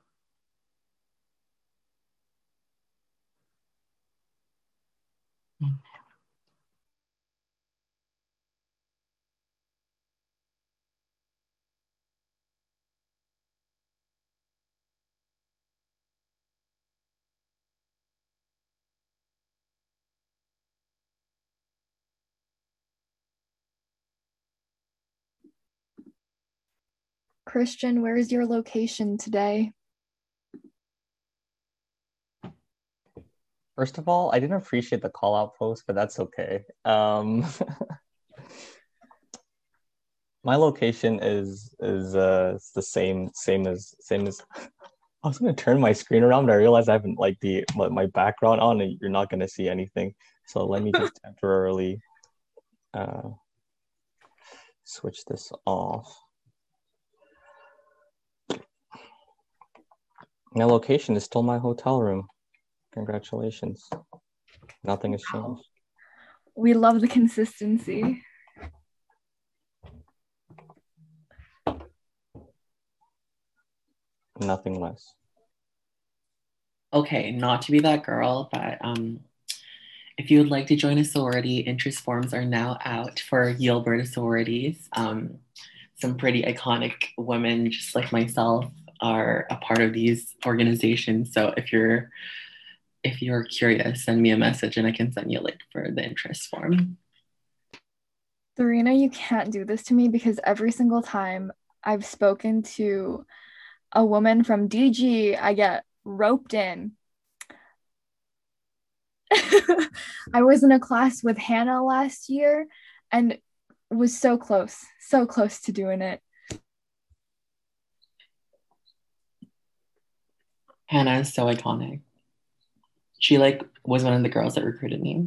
Christian, where is your location today? First of all, I didn't appreciate the call out post, but that's okay. Um, my location is is uh it's the same same as same as. I was gonna turn my screen around, but I realized I haven't like the my, my background on, and you're not gonna see anything. So let me just temporarily uh, switch this off. My location is still my hotel room. Congratulations. Nothing has changed. We love the consistency. Nothing less. Okay, not to be that girl, but um, if you would like to join a sorority, interest forms are now out for Yale Alberta sororities. Um, some pretty iconic women, just like myself, are a part of these organizations. So if you're if you're curious, send me a message and I can send you a link for the interest form. Serena, you can't do this to me because every single time I've spoken to a woman from D G, I get roped in. I was in a class with Hannah last year and was so close, so close to doing it. Hannah is so iconic. She like was one of the girls that recruited me.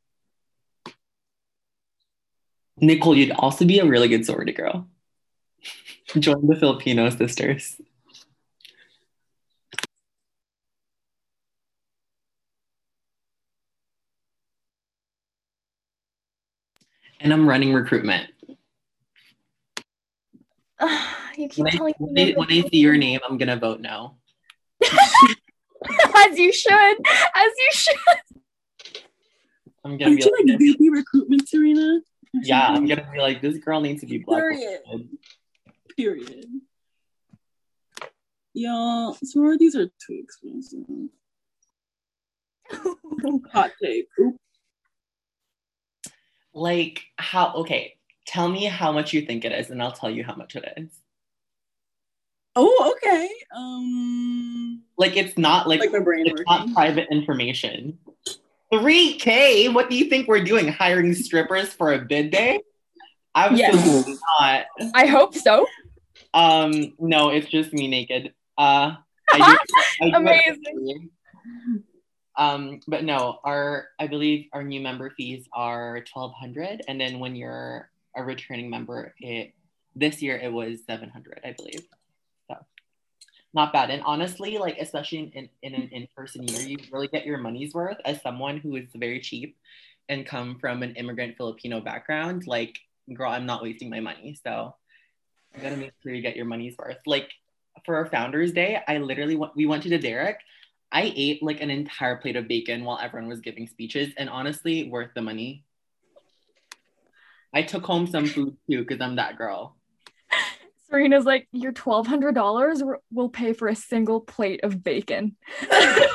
Nicole, you'd also be a really good sorority girl. Join the Filipino sisters. And I'm running recruitment. Uh, you keep when telling I, me. when I see your name, I'm gonna vote no. As you should. As you should. I'm gonna Aren't be you like, like V P recruitment, Serena? yeah, I'm gonna be like, this girl needs to be black. Period. Period. Y'all, sororities are too expensive. Hot take. Oop. Like how? Okay, tell me how much you think it is, and I'll tell you how much it is. Oh, okay. Um, like it's not like, like my brain it's working. not private information. three K? What do you think we're doing? Hiring strippers for a bid day? Absolutely Yes. not. I hope so. Um, no, it's just me naked. Uh, I do, I do Amazing. Um, but no, our I believe our new member fees are twelve hundred, and then when you're a returning member, it this year it was seven hundred, I believe. So not bad. And honestly, like especially in, in, in an in-person year, you really get your money's worth as someone who is very cheap and come from an immigrant Filipino background. Like, girl, I'm not wasting my money. So you gotta make sure you get your money's worth. Like for our Founders Day, I literally went, we went to the Derek. I ate like an entire plate of bacon while everyone was giving speeches, and honestly, worth the money. I took home some food too because I'm that girl. Serena's like, your twelve hundred dollars will pay for a single plate of bacon. That's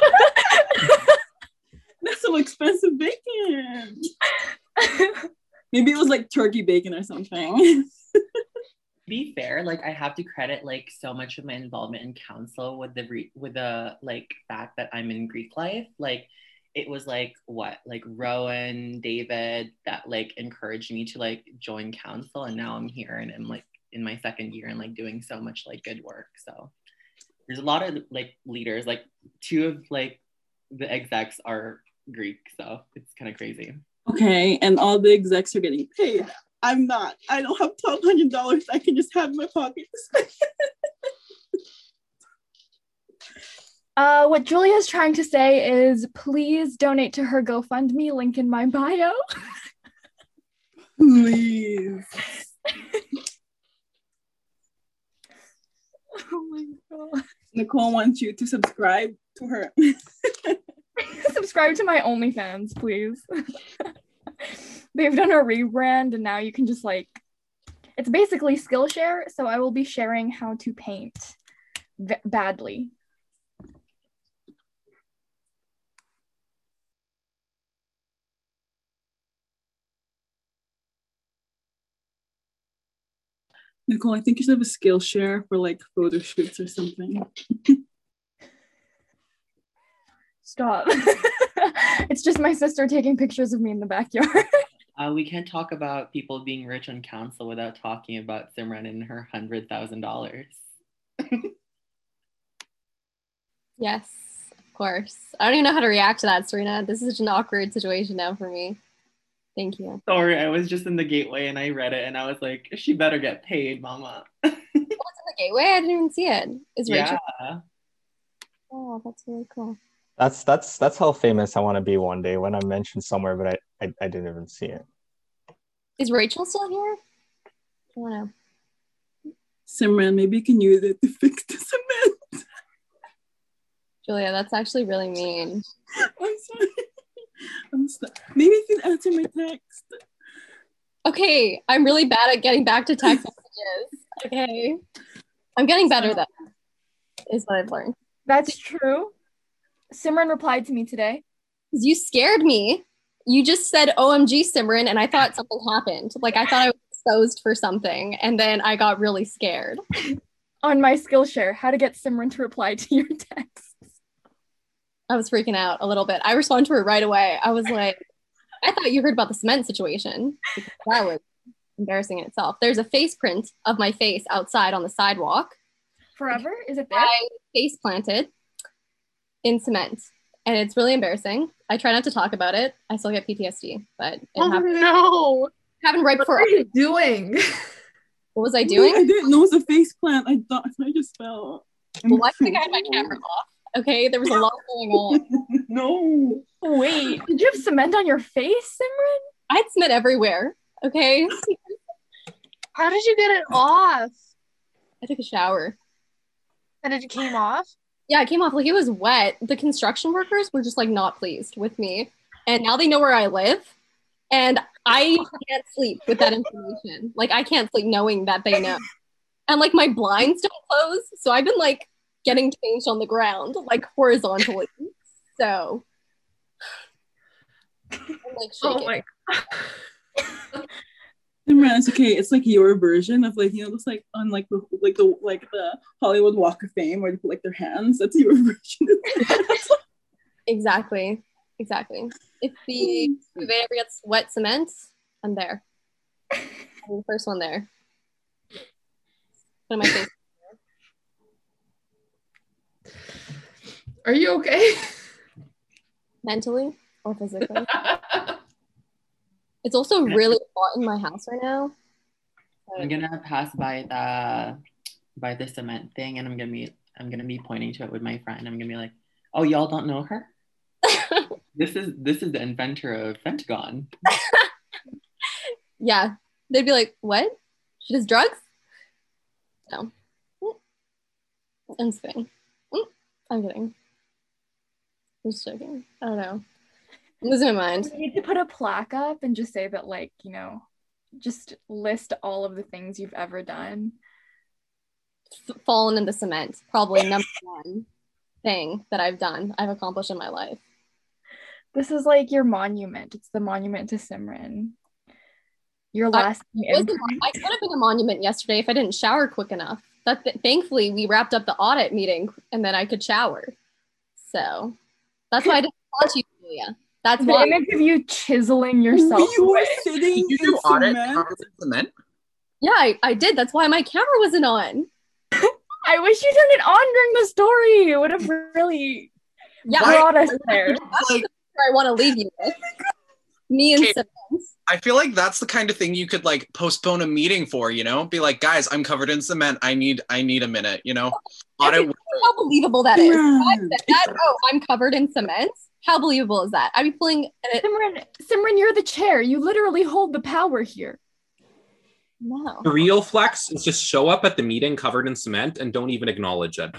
some expensive bacon. Maybe it was like turkey bacon or something. Be fair, like I have to credit like so much of my involvement in council with the re- with the like fact that I'm in Greek life. Like it was like what like Rowan, David that like encouraged me to like join council, and now I'm here and I'm like in my second year and like doing so much like good work. So there's a lot of like leaders, like two of like the execs are Greek, so it's kind of crazy. Okay, and all the execs are getting paid. I'm not. I don't have twelve hundred dollars I can just have in my pocket. uh, what Julia's trying to say is please donate to her GoFundMe, link in my bio. Please. Oh my god. Nicole wants you to subscribe to her. Subscribe to my OnlyFans, please. They've done a rebrand and now you can just like, it's basically Skillshare, so I will be sharing how to paint v- badly. Nicole, I think you should have a Skillshare for like photo shoots or something. Stop. It's just my sister taking pictures of me in the backyard. Uh, we can't talk about people being rich on council without talking about Simran and her one hundred thousand dollars. Yes, of course. I don't even know how to react to that, Serena. This is such an awkward situation now for me. Thank you. Sorry, I was just in the gateway and I read it and I was like, she better get paid, mama. What's in the gateway? I didn't even see it. Is Rachel? Yeah. Oh, that's really cool. That's that's that's how famous I want to be one day, when I'm mentioned somewhere, but I, I, I didn't even see it. Is Rachel still here? I don't know. Simran, maybe you can use it to fix the cement. Julia, that's actually really mean. I'm sorry. I'm sorry. Maybe you can answer my text. Okay, I'm really bad at getting back to text messages. Okay. I'm getting better though, is what I've learned. That's true. Simran replied to me today. You scared me. You just said O M G Simran and I thought something happened. Like I thought I was exposed for something and then I got really scared. On my Skillshare, how to get Simran to reply to your texts. I was freaking out a little bit. I responded to her right away. I was like, I thought you heard about the cement situation. That was embarrassing in itself. There's a face print of my face outside on the sidewalk. Forever? Is it there? I face planted in cement. And it's really embarrassing. I try not to talk about it. I still get P T S D, but it Oh happened. no! Happened right What before. are you doing? What was I doing? I didn't know it was a face plant. I thought I just fell. Well, why do you think I had my camera off? Okay, there was a lot going on. No. Wait, did you have cement on your face, Simran? I had cement everywhere. Okay. How did you get it off? I took a shower. And it came off? Yeah, it came off like it was wet. The construction workers were just like not pleased with me. And now they know where I live. And I can't sleep with that information. Like I can't sleep knowing that they know. And like my blinds don't close. So I've been like getting changed on the ground, like horizontally. So I'm like shaking. Oh my god. Simran, it's okay. It's like your version of like, you know, it's like on like the like the like the Hollywood Walk of Fame where they put like their hands. That's your version. Exactly. Exactly. If the if it ever gets wet cement, I'm there. I'm the first one there. Put my face. Are you okay? Mentally or physically? It's also really hot in my house right now. I'm gonna pass by the by the cement thing, and I'm gonna be I'm gonna be pointing to it with my friend. I'm gonna be like, "Oh, y'all don't know her? this is this is the inventor of Pentagon." Yeah, they'd be like, "What? She does drugs?" No, I'm just kidding. I'm kidding. I'm just joking. I don't know. I'm losing my mind. You need to put a plaque up and just say that, like, you know, just list all of the things you've ever done. F- fallen in the cement, probably number one thing that I've done, I've accomplished in my life. This is like your monument. It's the monument to Simran. Your last. I, wasn't, I could have been a monument yesterday if I didn't shower quick enough. That th- thankfully we wrapped up the audit meeting and then I could shower. So that's why I didn't call you, Julia. That's the why. image of you chiseling yourself. You were sitting Did you in do audit cement. covered in cement? Yeah, I, I did. That's why my camera wasn't on. I wish you turned it on during the story. It would have really yeah, brought I, us there. That's like, where I want to leave you with. Me and Okay. cement. I feel like that's the kind of thing you could like postpone a meeting for, you know? Be like, guys, I'm covered in cement. I need I need a minute, you know? Audit. How believable that is. If I said that, oh, I'm covered in cement. How believable is that? I'd be pulling it. Simran, Simran, you're the chair. You literally hold the power here. No. The real flex is just show up at the meeting covered in cement and don't even acknowledge it.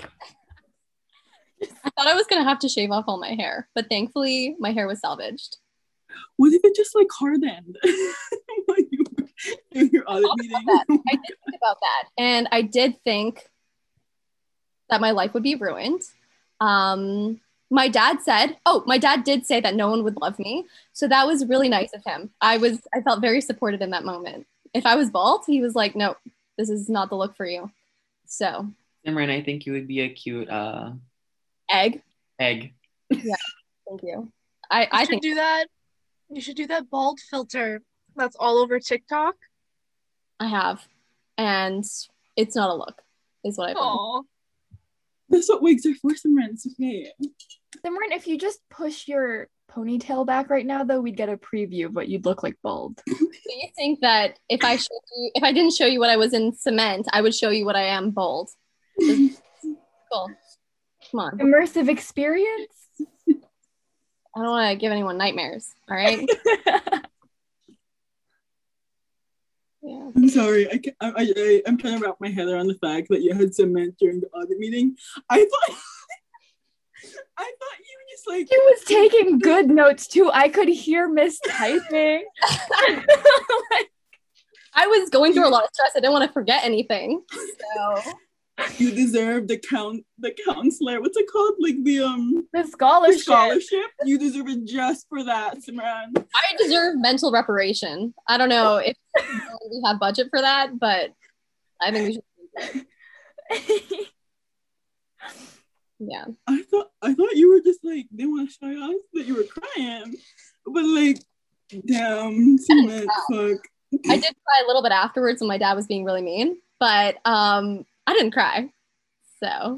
I thought I was gonna have to shave off all my hair, but thankfully my hair was salvaged. What if it just like hardened? Like you in your audit meeting. I did think about that, and I did think that my life would be ruined. Um, my dad said, "Oh, my dad did say that no one would love me," so that was really nice of him. I was, I felt very supported in that moment. If I was bald, he was like, "No, this is not the look for you." So, Simran, I think you would be a cute uh egg. egg. Yeah, thank you. I, You I should think do that. You should do that bald filter that's all over TikTok. I have, and it's not a look, is what I found. Aww. That's what wigs are for, Simran. It's okay. Simran, if you just push your ponytail back right now, though, we'd get a preview of what you'd look like bald. Do you think that if I showed you, if I didn't show you what I was in cement, I would show you what I am bald? Cool. Come on. Immersive experience? I don't want to give anyone nightmares. All right. Yeah. I'm sorry. I, can, I, I, I'm trying to wrap my head around the fact that you had cement during the audit meeting. I thought, I thought you were just like. He was taking good notes too. I could hear Miss typing. I was going through a lot of stress. I didn't want to forget anything. So you deserve the count, the counselor. What's it called? Like the um, the scholarship. The scholarship. You deserve it just for that, Simran. I deserve mental reparation. I don't know if we have budget for that, but I think we should. Yeah. I thought I thought you were just like they want to show us that you were crying, but like, damn, cement, fuck. I did cry a little bit afterwards when my dad was being really mean, but um, I didn't cry. So,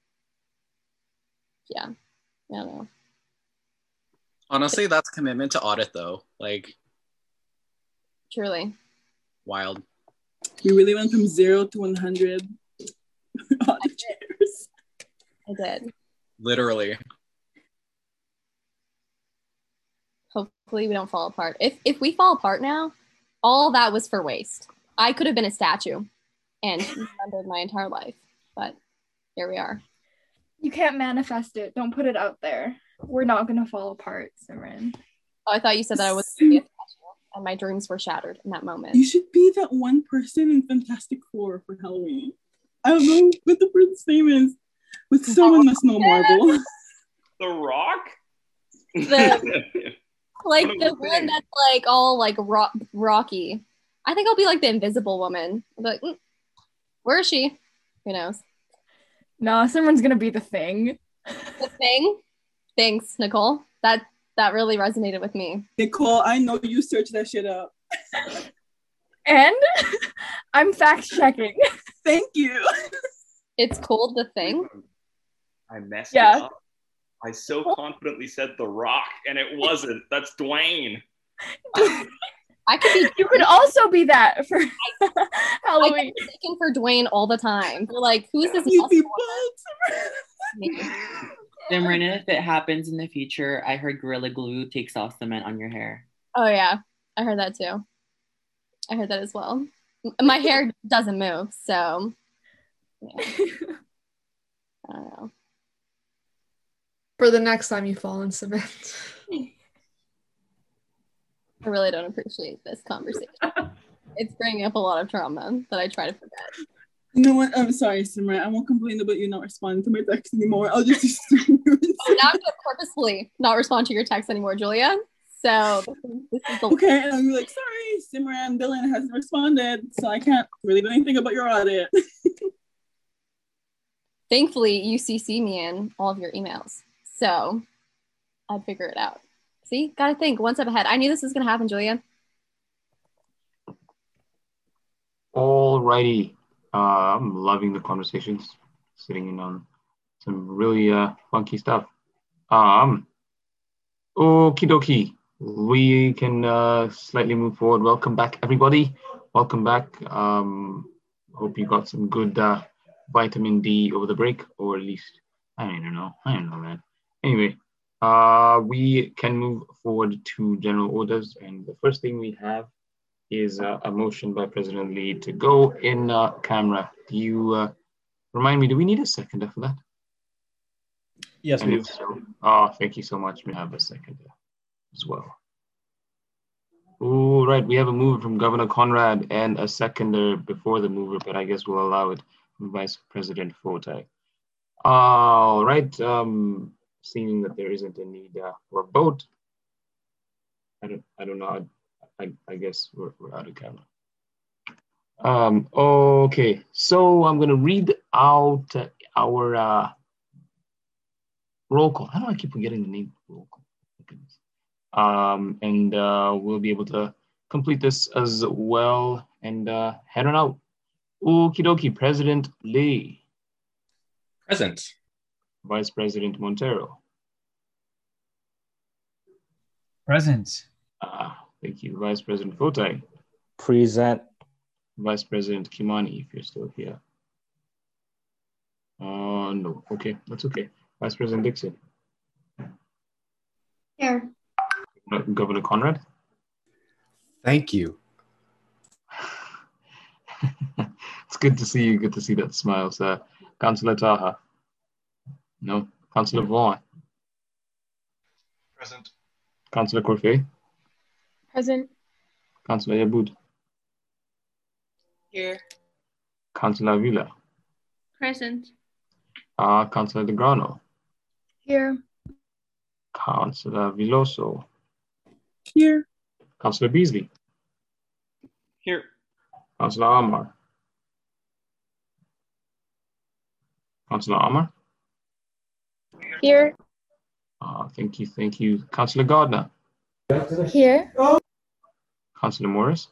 yeah, I don't know. Honestly, that's commitment to audit, though. Like, truly wild. You really went from zero to one hundred. Audit chairs. I did. Literally. Hopefully, we don't fall apart. If if we fall apart now, all that was for waste. I could have been a statue and remembered my entire life, but here we are. You can't manifest it. Don't put it out there. We're not gonna fall apart, Simran. Oh, I thought you said that I was gonna be a statue, and my dreams were shattered in that moment. You should be that one person in Fantastic Four for Halloween. I don't know what the person's name is, but someone must know Marvel. The Rock? The, like the one that's like all like rock, rocky. I think I'll be like the Invisible Woman. I'll be like, mm, where is she? Who knows? No, Simran's gonna be the Thing. The Thing? Thanks, Nicole. That that really resonated with me. Nicole, I know you searched that shit up. And I'm fact checking. Thank you. It's called The Thing. I messed Yeah. it up. I so confidently said The Rock, and it wasn't. That's Dwayne. I could be. You could also be that for Halloween. I get mistaken for Dwayne all the time. They're like, who's this? Simran, if it happens in the future, I heard Gorilla Glue takes off cement on your hair. Oh yeah, I heard that too. I heard that as well. My hair doesn't move, so yeah. I don't know. For the next time you fall in cement. I really don't appreciate this conversation. It's bringing up a lot of trauma that I try to forget. You know what? I'm sorry, Simran. I won't complain about you not responding to my text anymore. I'll just assume oh, now I'm gonna purposefully not respond to your text anymore, Julia. So this is, this is the- okay, and I'm like, sorry, Simran, Dylan hasn't responded, so I can't really do anything about your audit. Thankfully, you C C me in all of your emails, so I'd figure it out. See, gotta think one step ahead. I knew this was gonna happen, Julia. Alrighty. Uh, I'm loving the conversations, sitting in on some really uh, funky stuff. Um, okie dokie. We can uh, slightly move forward. Welcome back, everybody. Welcome back. Um, hope you got some good uh, vitamin D over the break, or at least, I don't know. I don't know, man. Anyway, uh, we can move forward to general orders. And the first thing we have is uh, a motion by President Lee to go in uh, camera. Do you uh, remind me, do we need a seconder for that? Yes, and we do. So, oh, thank you so much. We have a seconder as well. All right, we have a mover from Governor Conrad and a seconder before the mover, but I guess we'll allow it from Vice President Forte. All right, um, seeing that there isn't a need uh, for a vote, I don't, I don't know. I, I guess we're, we're out of camera. Um, okay, so I'm gonna read out uh, our uh, roll call. How do I keep forgetting the name of the roll call? Um, and uh, we'll be able to complete this as well and uh, head on out. Okie dokie, President Lee. Present. Vice President Montero. Present. Ah, thank you. Vice President Forte. Present. Vice President Kimani, if you're still here. Uh, no, okay, that's okay. Vice President Dixon. Here. Governor Conrad. Thank you. It's good to see you. Good to see that smile, sir. Councillor Taha. No. Councillor Vaughan. Present. Councillor Corfei. Present. Councillor Yaboud. Here. Councillor Villa. Present. Uh, Councillor De Grano. Here. Councillor Villoso. Here. Councillor Beasley. Here. Councillor Amar. Councillor Amar. Here. Uh, thank you, thank you. Councillor Gardner. Here. Councillor Morris.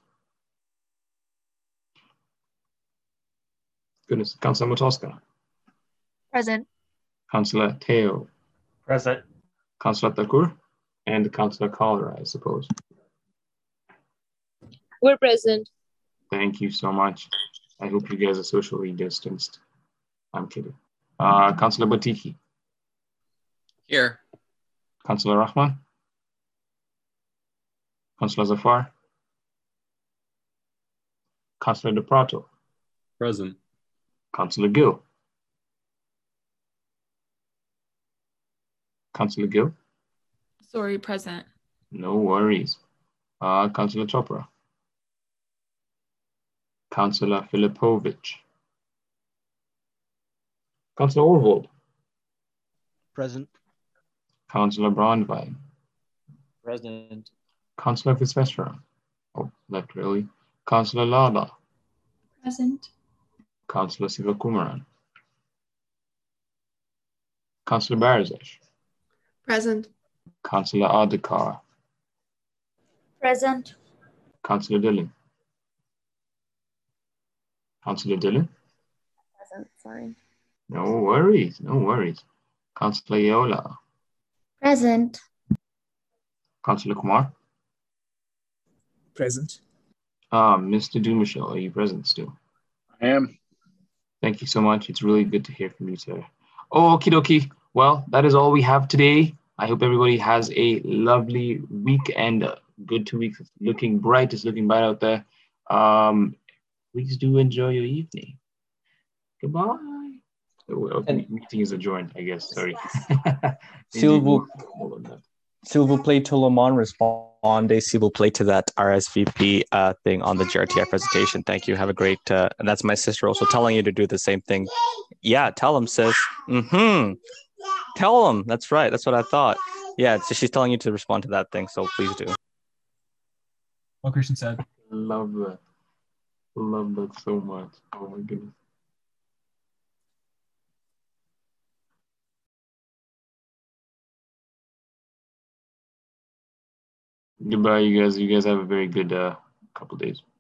Goodness. Councillor Motoska. Present. Councillor Teo. Present. Councillor Thakur. And Councillor Cholera, I suppose. We're present. Thank you so much. I hope you guys are socially distanced. I'm kidding. Uh, Councillor Batiki. Here. Councillor Rahman. Councillor Zafar. Councillor De Prato. Present. Councillor Gill. Councillor Gill. Sorry, present. No worries. Uh, Councillor Chopra. Councillor Filipovich. Councillor Orvold. Present. Councillor Brandwein. Present. Councillor Fitzvestron. Oh, left really. Councillor Lada. Present. Councillor Sivakumaran. Councillor Barazesh. Present. Councillor Adhikar. Present. Councillor Dillon. Councillor Dillon. Present, sorry. No worries, no worries. Councillor Yola. Present. Councillor Kumar. Present. Ah, Mister Dumichel, are you present still? I am. Thank you so much. It's really good to hear from you, sir. Oh, okie dokie. Well, that is all we have today. I hope everybody has a lovely week and a good two weeks. It's looking bright. It's looking bright out there. Um, please do enjoy your evening. Goodbye. Well, the meeting is adjourned, I guess. Sorry. S'il vous, s'il vous plaît, tout le monde respondez, s'il vous plaît, to that R S V P uh, thing on the G R T I presentation. Thank you. Have a great, uh, and that's my sister also telling you to do the same thing. Yeah, tell them, sis. Mm-hmm. Tell them. That's right. That's what I thought. Yeah, so she's telling you to respond to that thing, so please do. What Christian said. Love that. Love that so much. Oh my goodness. Goodbye, you guys. You guys have a very good uh, couple days.